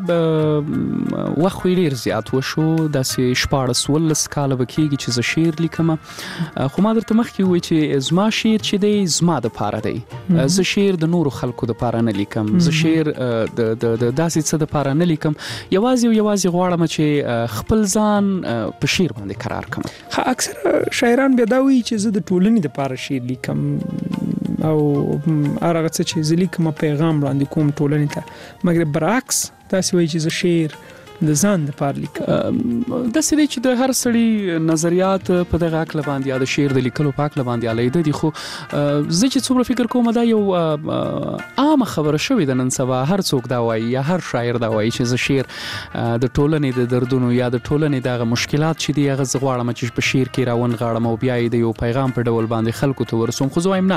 چې وخت خو ډېر زیات وشو، داسې 14-15 کاله به کېږي چې زه شعر لیکم. خو ما درته مخکې ووایي چې زما شعر چې دی زما دپاره دی. زه شعر د نورو خلکو دپاره نه لیکم، زه شعر د داسې څه دپاره نه لیکم، یوازې او یوازې غواړم چې خپل ځان په شعر باندې قرار کړم. اکثره شاعران بیا دا وایي چې زه د ټولنې دپاره شعر لیکم او هر هغه څه چې زه لیکم پیغام وړاندې کوم ټولنې ته، مګر برعکس داسې وایي چې زه شعر د ځان دپاره لیکم. داسې دی چې د هر سړي نظریات په دغه هکله باندې یا د شعر د لیکلو په هکله باندې علیده دي. خو زه چې څومره فکر کوم دا یو عامه خبره شوې ده نن سبا، هر څوک دا وایي یا هر شاعر دا وایي چې زه شعر د ټولنې د دردونو یا د ټولنې دغه مشکلات چې دي هغه زه غواړم چې په شعر کې راونغاړم او بیا یې د یو پیغام په ډول باندې خلکو ته ورسوم. خو زه وایم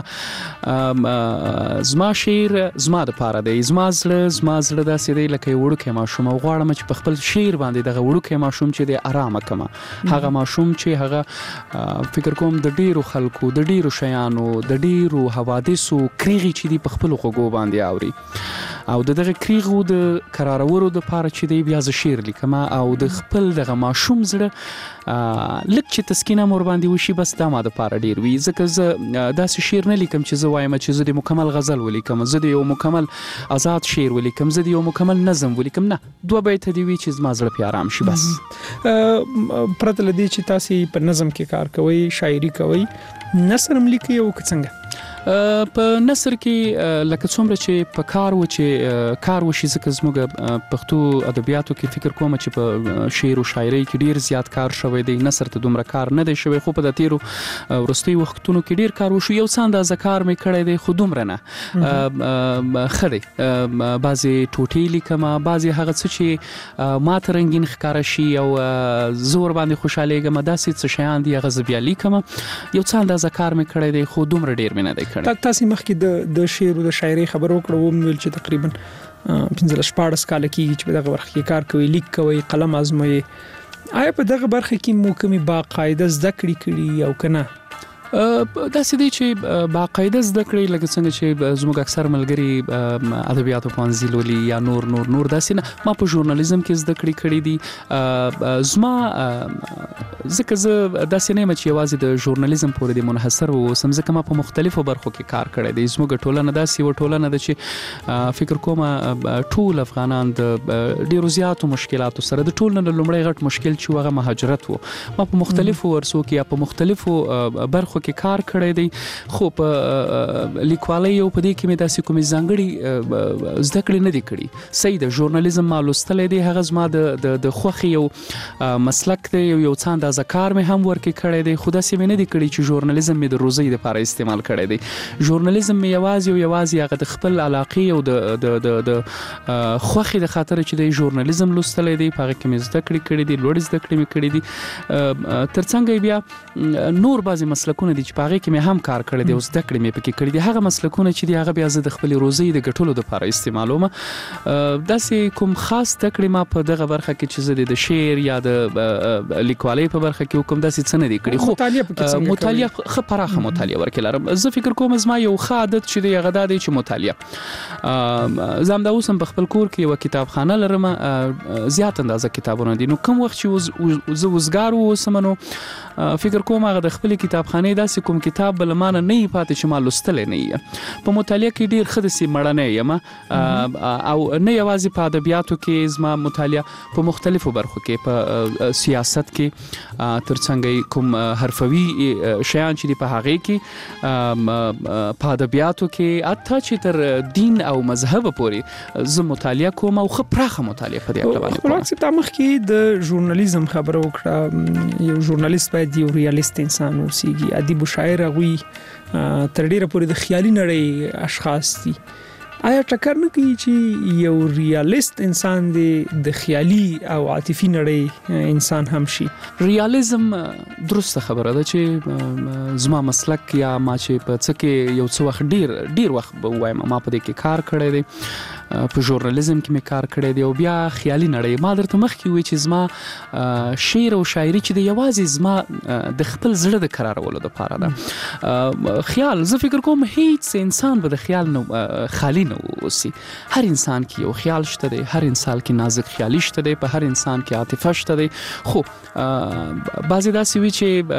نه، زما شعر زما دپاره دی، زما زړه داسې دی لکه یو وړوکی ماشوم او غواړم چې په خپل شعر باندې دغه وړوکی ماشوم چې دی آرامه کما. هغه ماشوم چې هغه فکر کوم د ډیرو خلکو د ډیرو شیانو د ډیرو حوادثو کریغي چې دی په خپل غوږو باندې اوري او دغه کریغو د قرارولو د پاره چې دی بیا ز شعر لیکم او د خپل دغه ماشوم زړه لکه چې تسکینه مور باندې وشي بس دا ما د پاره ډیر وی. ځکه زه داسې شعر نه لیکم چې زه وایم چې زه د مکمل غزل ولیکم، زه د یو مکمل آزاد شعر ولیکم، زه د یو مکمل نظم ولیکم. نه، دوه بیت دی وی چې زما زړه پیارام شي بس. پرته لدی چې تاسو په نظم کې کار کوئ، شاعري کوئ، نثر هم لیکئ او څنګه؟ په نثر کې لکه څومره چې په کار و چې کار وشي، ځکه زموږ پښتو ادبیاتو کې فکر کوم چې په شعر او شاعرۍ کې ډیر زیات کار شوی دی، نثر ته دومره کار نه دی شوی. خو په د تیرو وروستي وختونو کې ډیر کار وشو، یو څه اندازه کار مې کړی دی خو دومره نه ښه دی. بعضې ټوټې لیکم، بعضې هغه څه چې ما ته رنګین ښکاره شي او زه ورباندې خوشحالېږم، داسې څه شیان دي هغه زه بیا لیکم. یو څه اندازه کار مې کړی دی خو دومره ډیر مې نه دی. تاسو مخکې د شعر او د شاعرۍ خبرو وکړو، ویل چې تقریبا 15-14 کال کېږي چې په دغه برخه کې کار کوي، لیک کوي، قلم ازموي. آیا په دغه برخه کې مو کومې باقاعده زده کړې کړي او کنه؟ داسې دی چې باقاعده زده کړې لکه څنګه چې زموږ اکثر ملګري ادبیاتو پوهنځي لولي یا نور داسې نه. ما په ژورنالیزم کې زده کړې کړې دي. زما ځکه زه داسې نه یم چې یوازې د ژورنالیزم پورې د منحصر اوسم، ځکه ما په مختلفو برخو کې کار کړی دی. زموږ ټولنه داسې یوه ټولنه ده چې فکر کوم ټول افغانان د ډېرو زیاتو مشکلاتو سره، د ټولنه لومړی غټ مشکل چې هغه مهاجرت و. ما په مختلفو ورسو کې یا په مختلفو برخو کې کار کړی دی. خو په لیکوالۍ او په دې کې مې داسې کومې ځانګړي زده کړې نه دي کړي. صحیح ده، ژورنالیزم ما لوستلی دی، هغه زما د خوښې یو مسلک دی، یو څه اندازه کار مې هم ورکې کړی دی. خو داسې مې نه دي کړي چې ژورنالیزم مې د روزۍ دپاره استعمال کړی دی. ژورنالیزم مې یوازې هغه د خپل علاقې او د خوښې د خاطره چې د ژورنالیزم لوستلی دی، په هغه کې مې زده کړې کړي دي، لوړې زده کړې مې کړي دي. تر څنګه بیا نور بعضې مسلکونه مسلکونه دي چې په هغه کې مې هم کار کړی دی او زده کړې مې پکې کړې دي هغه مسلکونه چې دی هغه بیا زه د خپل روزي د ګټلو لپاره استعمالوم داسې کوم خاص تکړه ما په دغه برخه کې چې زه د شعر یا د لیکوالۍ په برخه کې کوم داسې څه نه دی کړی خو مطالعه خه پراخه مطالعه ورکلارم زه فکر کوم زما یو ښه عادت چې دی هغه د چې مطالعه زم دا اوسم په خپل کور کې یو کتابخانه لرم زیات اندازه کتابونه دي نو کوم وخت چې زه وزګار اوسم نو فکر کوم هغه د خپل کتابخانه داسې کوم کتاب بل مانه نه پاتې چې ما لوستل نه په مطالعه کې ډیر خدسي مړنه یم او نه یوازې په ادبیاتو کې زما مطالعه په مختلفو برخو کې په سیاست کې ترڅنګ کوم حرفوي شیان چې په هغه کې په ادبیاتو کې اته چې تر دین او مذهب پورې زه مطالعه کوم او خبره مطالعه په دې اړه باندې کوم چې د مخ کې د ژورنالیزم خبره وکړه یو ژورنالیست باید یو ریالیست انسان اوسېږي ادیب شاعر غوي تر ډیره پورې د خیالي نړۍ اشخاص دي آیا ټکر نه کوي چې یو ریالیست انسان د خیالي او عاطفي نړۍ انسان هم شي ریالیزم درسته خبره ده چې زما مسلک یا ما چې په څه کې یو څه وخت ډیر وخت وایم ما په دې کې کار کړی دی په ژورنالیزم کې مې کار کړی دی او بیا خیالي نړۍ ما درته مخکې وی چې زما شعر او شاعري چې د یوازې زما د خپل زړه د قرارولو لپاره ده خیال زه فکر کوم هیڅ انسان به د خیال نه خالی اوسي هر انسان کې یو خیال شته دی هر انسان کې نازک خیالي شته دی په هر انسان کې عاطفه شته دی خو بعضی داسې وی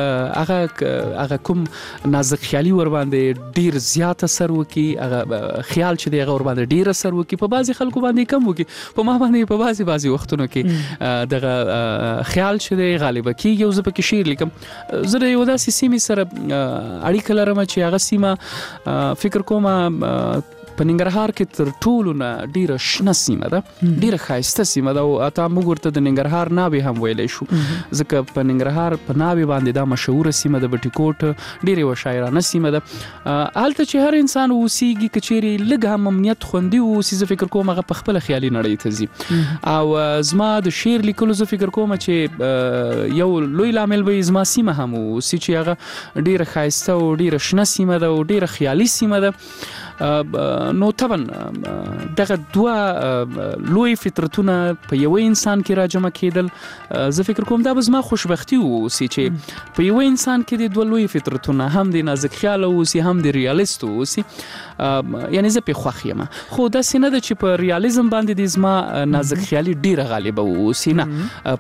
چې هغه کوم نازک خیالي ور باندې ډیر زیات اثر وکي هغه خیال چې دی هغه ور باندې ډیر اثر وکي په بعضی خلکو باندې کم وکي په ما باندې په بعضی وختونو کې دغه خیال چې دی غالب کیږي او زه پکې شعر لیکم زه یو داسې سیمې سره اړیکه لرم چې هغه سیمه فکر کوم په ننګرهار کې تر ټولو نه ډیره شنه سیمه ده ډیره ښایسته سیمه ده او اته موږ ورته د ننګرهار ناوې هم ویلی شو ځکه په ننګرهار په ناوې باندې دا مشهوره سیمه ده بټي کوټ ډیره یوه شاعرانه سیمه ده هلته چې هر انسان اوسیږي که چیرې لږ هم امنیت خوندي واوسي زه فکر کوم هغه په خپله خیالي نړۍ ته ځي او زما د شعر لیکلو زه فکر کوم چې یو لوی لامل به زما سیمه هم اوسي چې هغه ډیره ښایسته او ډیره شنه سیمه ده او ډیره خیالي سیمه ده نو طبعا دغه دوه لوی فطرتونه په یو انسان کې راجمع کېدل زه فکر کوم دا به زما خوشبختي اوسي چې په یو انسان کې د دوه لوی فطرتونه هم د نازک خیال اوسي هم د ریالیست اوسي یعنی زه په خوښ یم خو داسې نه ده چې په ریالیزم باندې د زما نازک خیالي ډیره غالبه اوسي نه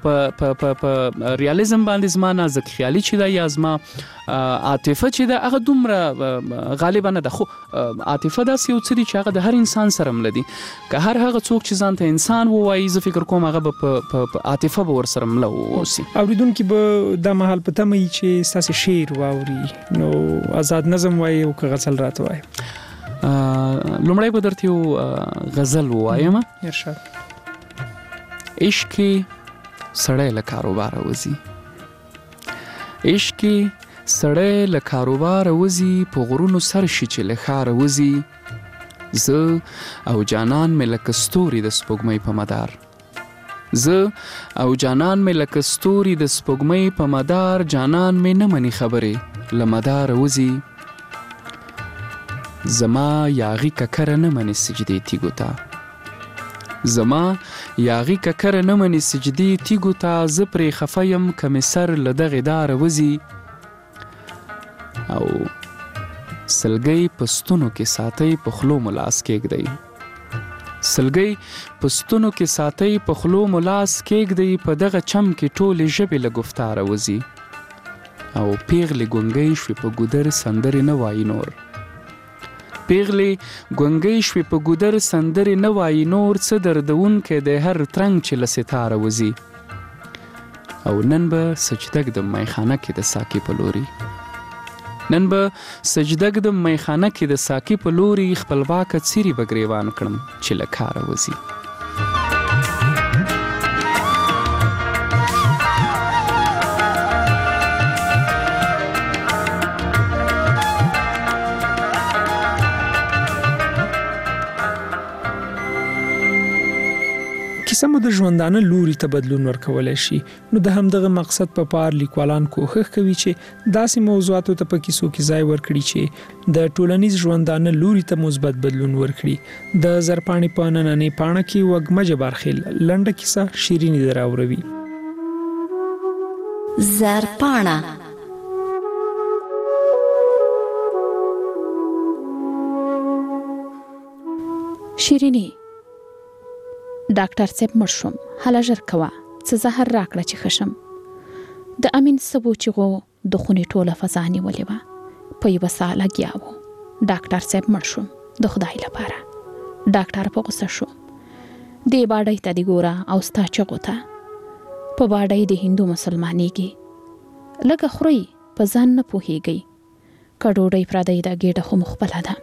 په ریالیزم باندې زما نازک خیالي چې ده یا زما عاطفه چې ده هغه دومره غالبه نه ده خو عاطفه داسې یو څه دي چې هغه د هر انسان سره مله دي که هر هغه څوک چې ځان ته انسان ووایي زه فکر کوم هغه به په عاطفه به ورسره مله واوسي اوریدونکي به دا مهال په تمه وي چې ستاسې شعر واوري نو آزاد نظم وایي او که غزل راته وایي لومړی به درته یو غزل ووایم ارشاد عشق سړی له کاروباره وځي عشق سړی له کاروباره وځي په غرونو سر شي چې له ښاره وځي زه او جانان مې لکه ستوري د سپوږمۍ په مدار زه او جانان مې لکه ستوري د سپوږمۍ په مدار جانان مې نه مني خبرې له مداره وځي زما یاغي ککره نه مني سجدې تیګو ته زما یاغي ککره نه مني سجدې تیګو ته زه پرې خفه یم که مې سر له دغې داره وځي او سلګۍ په ستونو کې ساتئ په خلو مو لاس کېږدئ سلګۍ په ستونو کې ساتئ په خلو مو لاس کېږدئ په دغه چم کې ټولې ژبې له گفتاره وځي او پیغلې ګونګۍ شوې په ګودر سندرې نه وایي نور پیغلې ګونګۍ شوې په ګودر سندرې نه وایي نور څه دردونکی دی هر ترنګ چې له ستاره وځي او نن به سجده ږدم میخانه کې د ساقي په لوري نن به سجده ږدم میخانه کې د ساقي په لوري خپلواکه څیرې به ګریوان کړم چې له کاره وځي کیسه مو د ژوندانه لوري ته بدلون ورکولای شي. نو د همدغه مقصد په پار لیکوالان کوښښ کوي چې داسې موضوعاتو ته په کیسو کې ځای ورکړي چې د ټولنیز ژوندانه لوري ته مثبت بدلون ورکړي. د زرپاڼې په نننۍ پاڼه کې وګمجه برخیل لنډه کیسه شیرینی دراوروي. زرپاڼه شیرینی ډاکټر صاحب مړ شوم، هله ژر کوه څه زهر راکړه چې ښه شم. د امین سبو چغو د خونې ټوله فضا نیولې وه. په یوه ساه لګیا و. ډاکټر صاحب مړ شوم، د خدای لپاره. ډاکټر په غوسه شو. دې باډۍ ته دې ګوره او ستا چغو ته. په باډۍ د هندو مسلمانېږي. لږه خورئ په ځان نه پوهېږئ. که ډوډۍ پردۍ ده ګېډه خو مو خپله ده.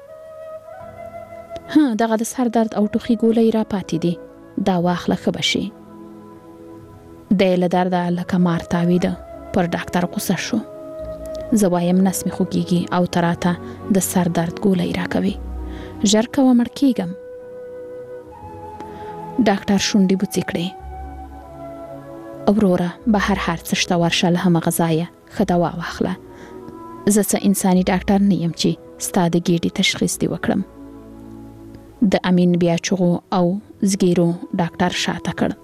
دغه د سر درد او ټوخي ګولۍ را پاتې دي، دا واخله ښه به شي. دی له درده لکه مار تاویده. پر ډاکټر غوسه شو. زه وایم نس مې خوږېږي او ته راته د سر درد ګولۍ راکوي. ژر کوه مړ کېږم. ډاکټر شونډې بوڅې کړې. وروره بهر هر څه شته، ورشه له همغه ځایه ښه دوا واخله. زه څه انساني ډاکټر نه یم چې ستا د ګېډې تشخیص دې وکړم. د امین بیا چغو او زګیرو ډاکټر شاته کړ.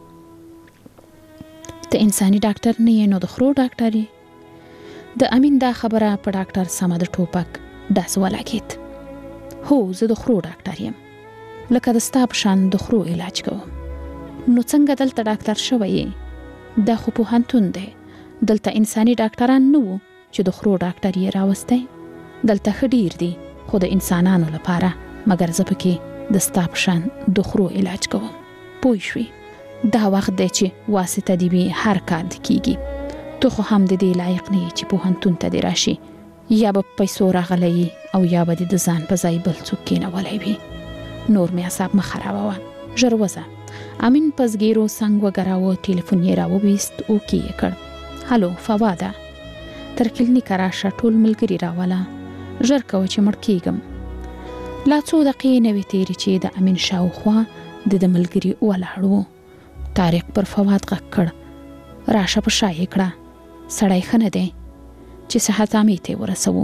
ته انساني ډاکټر نه یې نو د خرو ډاکټر یې. د امین دا خبره په ډاکټر سمه د ټوپک ډز ولګېد. هو زه د خرو ډاکټر یم، لکه د ستا په شان د خرو علاج کوم. نو څنګه دلته ډاکټر شوی یې؟ دا خو پوهنتون دی. دلته انساني ډاکټران نه وو چې د خرو ډاکټر یې راوستی. دلته ښه ډیر دي خو د انسانانو لپاره، مګر زه پکې د ستا په شان د خرو علاج کوم. پوه شوې؟ دا وخت دی چې واسطه دې وي، هر کار دې کیږي. تو خو هم د دې لایق نه یې چې پوهنتون ته دې راشي. یا به پیسو راغلی او یا به دې د ځان په ځای بل څوک کېنولی وي. نور مې اعصاب مه خرابوه، ژر وځه. امین په زګیرو څنګ وګراوه. ټلیفون یې راوویست. اوکې یې کړ. هلو فواده، تر کلینیکه راشه، ټول ملګري راوله. ژر کوه چې مړ کېږم. لا څو دقیقې نه وې تېرې چې د امین شاوخوا د ملګري ولاړ و. طارق پر فواد غږ کړ. راشه په شا یې کړه. سړی ښه نه دی چې صحتامې ته یې ورسوو.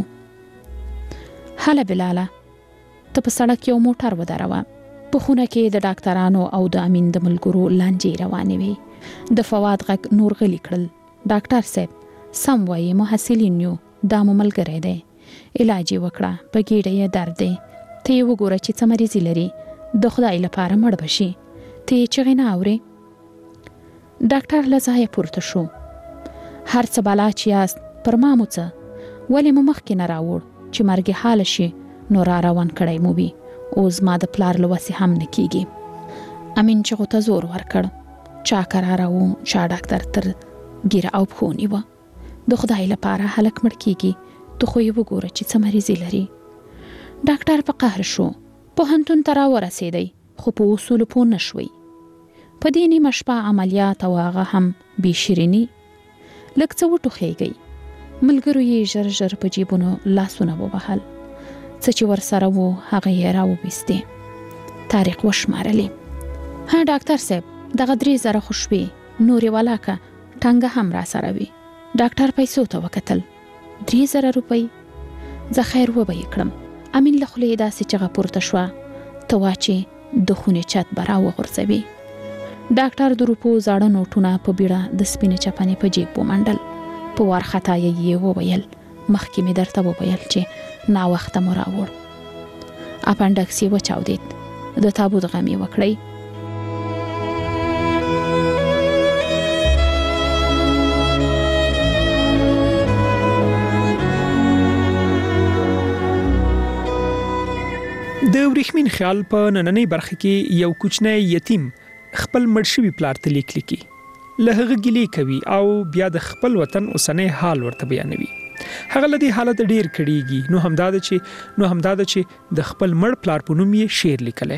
هله بلاله، ته په سړک یو موټر ودروه. په خونه کې د ډاکټرانو او د امین د ملګرو لانجې روانې وې. د فواد غږ نور غلي کړل. ډاکټر صاحب سم وایي، محصلین یو، دا مو ملګری دی. علاج یې وکړه، په ګېډه یې درد دی. ته یې وګوره چې څه مریضي لري. د خدای لپاره مړ به شي. ته یې چغې نه اورې؟ ډاکټر له ځایه پورته شو. هر څه بلا چې یاست پر ما مو څه؟ ولې مو مخکې نه راوړ چې مرګ حاله شي نو را روان کړی مو وي. اوس ما د پلار له وسې هم نه کېږي. امین چغو ته زور ورکړ. چا کراره و، چا ډاکټر تر ګیره او پښو نیوه. د خدای لپاره هلک مړ کېږي، ته خو یې وګوره چې څه مریضي لري. ډاکټر په قهر شو. پوهنتون ته راورسېدی خو په اصولو پوه نه شوی. په دې نیمه شپه عملیات او هغه هم بې شیریني. لږ څه وټوخېږئ. ملګرو یې ژر ژر په جیبونو لاسونه ووهل. څه چې ورسره وو هغه یې راوویستې. طارق وشمارلې. ها ډاکټر صاحب، دغه 3000 خو شوې، نورې ولاکه ټنګه هم را سره وي. ډاکټر پیسو ته وکتل. 3000 روپۍ؟ زه خیر وبه یې کړم. امین له خولې داسې چغه پورته شوه، ته وا چې د خونې چت به راوغورځوي. ډاکټر د روپو زاړه نوټونه په بیړه د سپینې چپنې په جیب ومنډل. په وارخطا یې وویل، مخکې مې درته وویل چې ناوخته مو راوړ. اپنډکس یې وچاودېد. د تابوت غم یې وکړئ. د ورېښمین خیال په نننۍ برخه کې یو کوچنی یتیم خپل مړ شوي پلار ته لیک لیکي. له هغه ګیلې کوي او بیا د خپل وطن اوسنی حال ورته بیانوي. هغه له دې حالت ډیر کړيږي. نو همدا ده چې د خپل مړ پلار په نوم یې شعر لیکلی.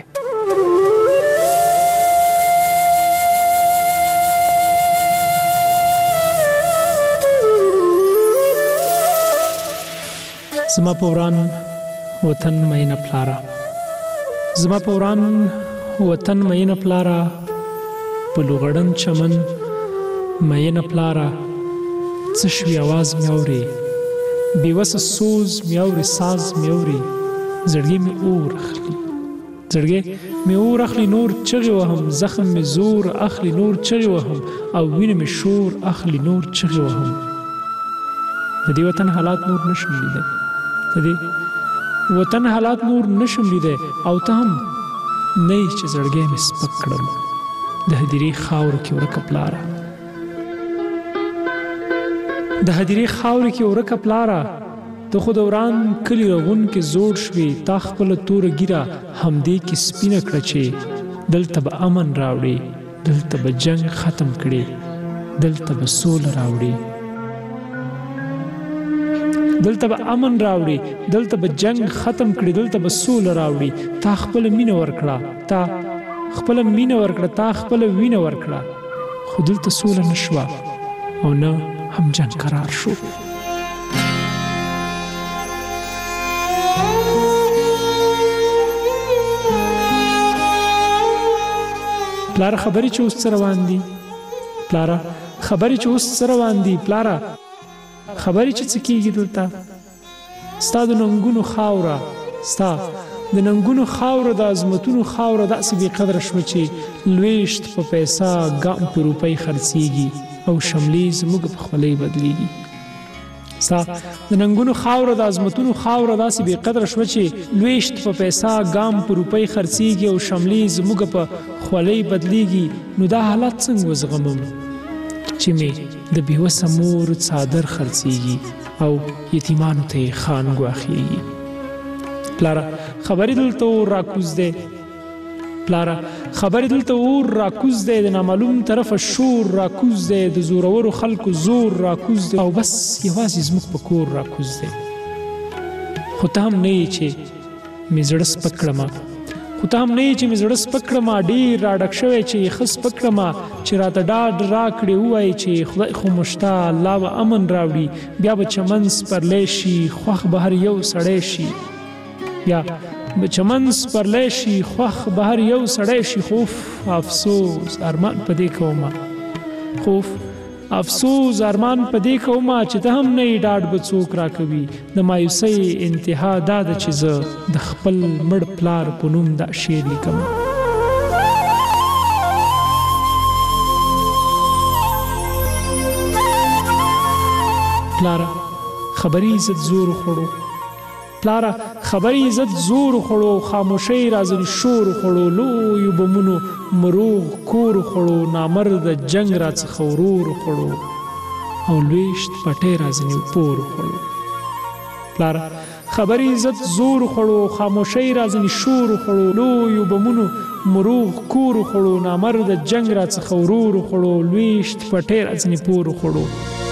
زما په وران وطن مینه پلاره، زما په وران وطن مینه پلاره، په لوغړن چمن مینه پلاره څه شوي اواز مې اورې بېوسه سوز مې اورې ساز مې اورې زړګی مې اور اخلي زړګی مې اور اخلي نور چغې وهم زخم مې زور اخلي نور چغې وهم او وینه مې شور اخلي نور چغې وهم د دې وطن حالات نور نشم لیدی د دې وطن حالات نور نشم لیدی او ته هم نه یې چې زړګی مې سپک کړم د هدیرې خاورو کې ورکه پلاره د هدیرې خاورو کې ورکه پلاره ته خو د وران کلي رغون کې زوړ شوې تا خپله توره ږیره همدې کې سپینه کړه چې دلته به امن راوړې دلته به جنګ ختم کړې دلته به سوله راوړې دلته به امن راوړي دلته به جنگ ختم کړي دلته به سوله راوړي تا خپل مینه ورکړه تا خپل مینه ورکړه تا خپل وینه ورکړه خو دلته سوله نشوه او نه هم جنگ قرار شو پلاره خبرې چې اوس څه روان دي پلاره خبرې چې اوس څه روان دي پلاره خبرې چې څه کېږي دلته ستا د ننګونو خاوره ستا د ننګونو خاوره د عظمتونو خاوره داسې بې قدره شوه چې لویشت په پیسه ګام په روپۍ خرڅېږي او شملې زموږ په خولۍ بدلېږي ستا د ننګونو خاوره د عظمتونو خاوره داسې بې قدره شوه چې لویشت په پیسه ګام په روپۍ خرڅېږي او شملې زموږ په خولۍ بدلېږي نو دا حالات څنګه وزغمم چې مې د بېوسه مور څادر خرڅېږي او یتیمانو ته یې خان ګواښېږي پلاره خبرې دلته اور راکوز دی پلاره خبرې دلته اور راکوز دی د نامعلوم طرفه شور راکوز دی د زورورو خلکو زور راکوز دی او بس یوازې زموږ په کور راکوز دی خو ته هم نه یې چې مې زړه سپک کړمه خو ته هم نه یې چې مې زړه سپک کړمه ډېر راډک شوی چې ښه سپک کړمه چې راته ډاډ راکړې ووایي چې خدای خو مو شته الله به امن راوړي بیا به چمن سپرلی شي خوښ به هر یو سړی شي بیا به چمن سپرلی شي خوښ به هر یو سړی شي خوف افسوس ارمان په دې کومه خوف افسوس ارمان په دې کومه چې ته هم نه یې ډاډ به څوک راکوي د مایوسۍ انتها دا ده چې زه د خپل مړ پلار په نوم دا شعر لیکم پلاره خبرې عزت زور خوړو پلاره خبرې عزت زور خوړو خاموشۍ راځنې شور خوړو لویو بمونو مروغ کور خوړو نامرده جنگ راڅخه ورور خوړو او لویشت پټۍ راځنې پور خوړو پلاره خبرې عزت زور خوړو خاموشۍ راځنې شور خوړو لویو بمونو مروغ کور خوړو نامرده جنگ راڅخه ورور خوړو لویشت پټۍ راځنې پور خوړو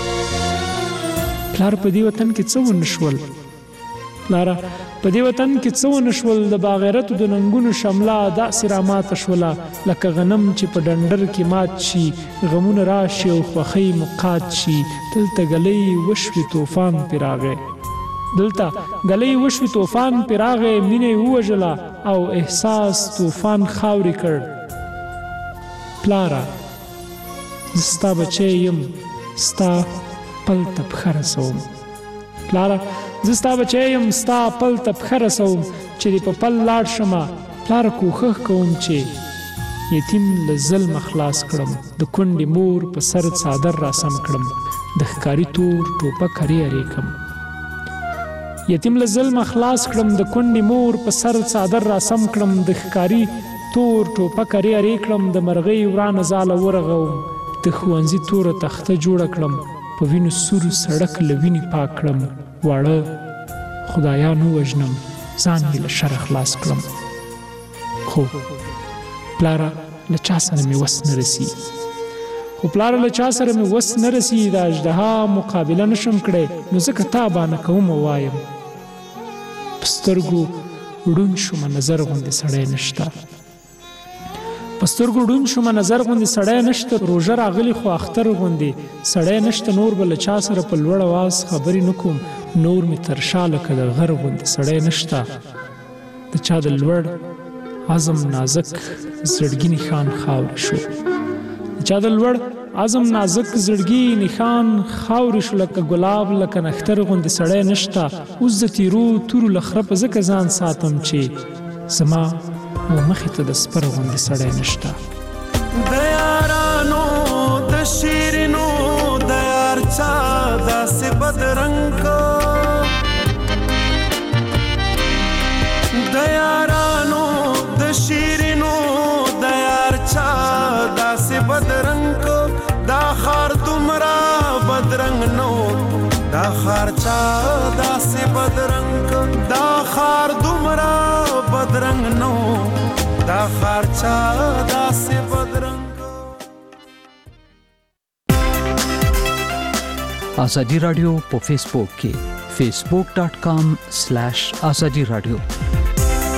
پلار په دې وطن کې څه ونشول پلاره په دې وطن کې څه ونشول د باغیرتو د ننګونو شمله داسې راماته شوله لکه غنم چې په ډنډر کې مات شي غمونه راشي او خوښۍ مقات شي دلته ګلۍ وشوې طوفان پرې راغی دلته ګلۍ وشوې طوفان پرې راغی مینه یې ووژله او احساس طوفان خاورې کړ پلاره زه ستا بچی یم ستا پل ته پښه رسوم پلاره زه ستا بچی یم ستا پل ته پښه رسوم چې دې په پل لاړ شمه پلاره کوښښ کوم چې یتیم له ظلمه خلاص کړم د کونډې مور په سر څادر راسم کړم د ښکاري تور ټوپک هرې هرې کړم یتیم له ظلمه خلاص کړم د کونډې مور په سر څادر راسم کړم د ښکاري تور ټوپک هرې هرې کړم د مرغۍ ورانه ځاله ورغوم د ښوونځي توره تخته جوړه کړم په وینو سور سړک له وینې پاک کړم واړه خدایان ووژنم ځان یې له شره خلاص کړم خو پلاره له چا سره مې وس نه رسي خو پلاره له چا سره مې وس نه رسي د اژدها مقابله نشم کړی نو ځکه تا بانه کوم وایم په سترګو ړوند شومه نظر غوندې سړی نشته په سترګو ړوند شومه نظر غوندې سړی نشته روژه راغلي خو اختر غوندې سړی نشته نور به له چا سره په لوړ اواز خبرې نه کوم نور مې تر شا لکه د غر غوندې سړی نشته د چا د لوړ عزم نازک زړګي نښان خاورې شو چا د لوړ عزم نازک زړګي نښان خاورې شو لکه ګلاب لکه نختر غوندې سړی نشته اوس د تیرو تورو له خره په ځکه ځان ساتم چې زما مخې ته د سپر غوندې سړی نشته د یارانو د شیرینو د یار چا داسې بدرنګ د یارانو د شیرینو د یار چا داسې بدرنګ دا خار دومره بدرنګ نو دا خار چا داسې بدرنګ دا خار دومره بدرنګ نو دا خار چا داسې بدرنګ ازادي رادیو په فیسبوک کې facebook.com/azadi radio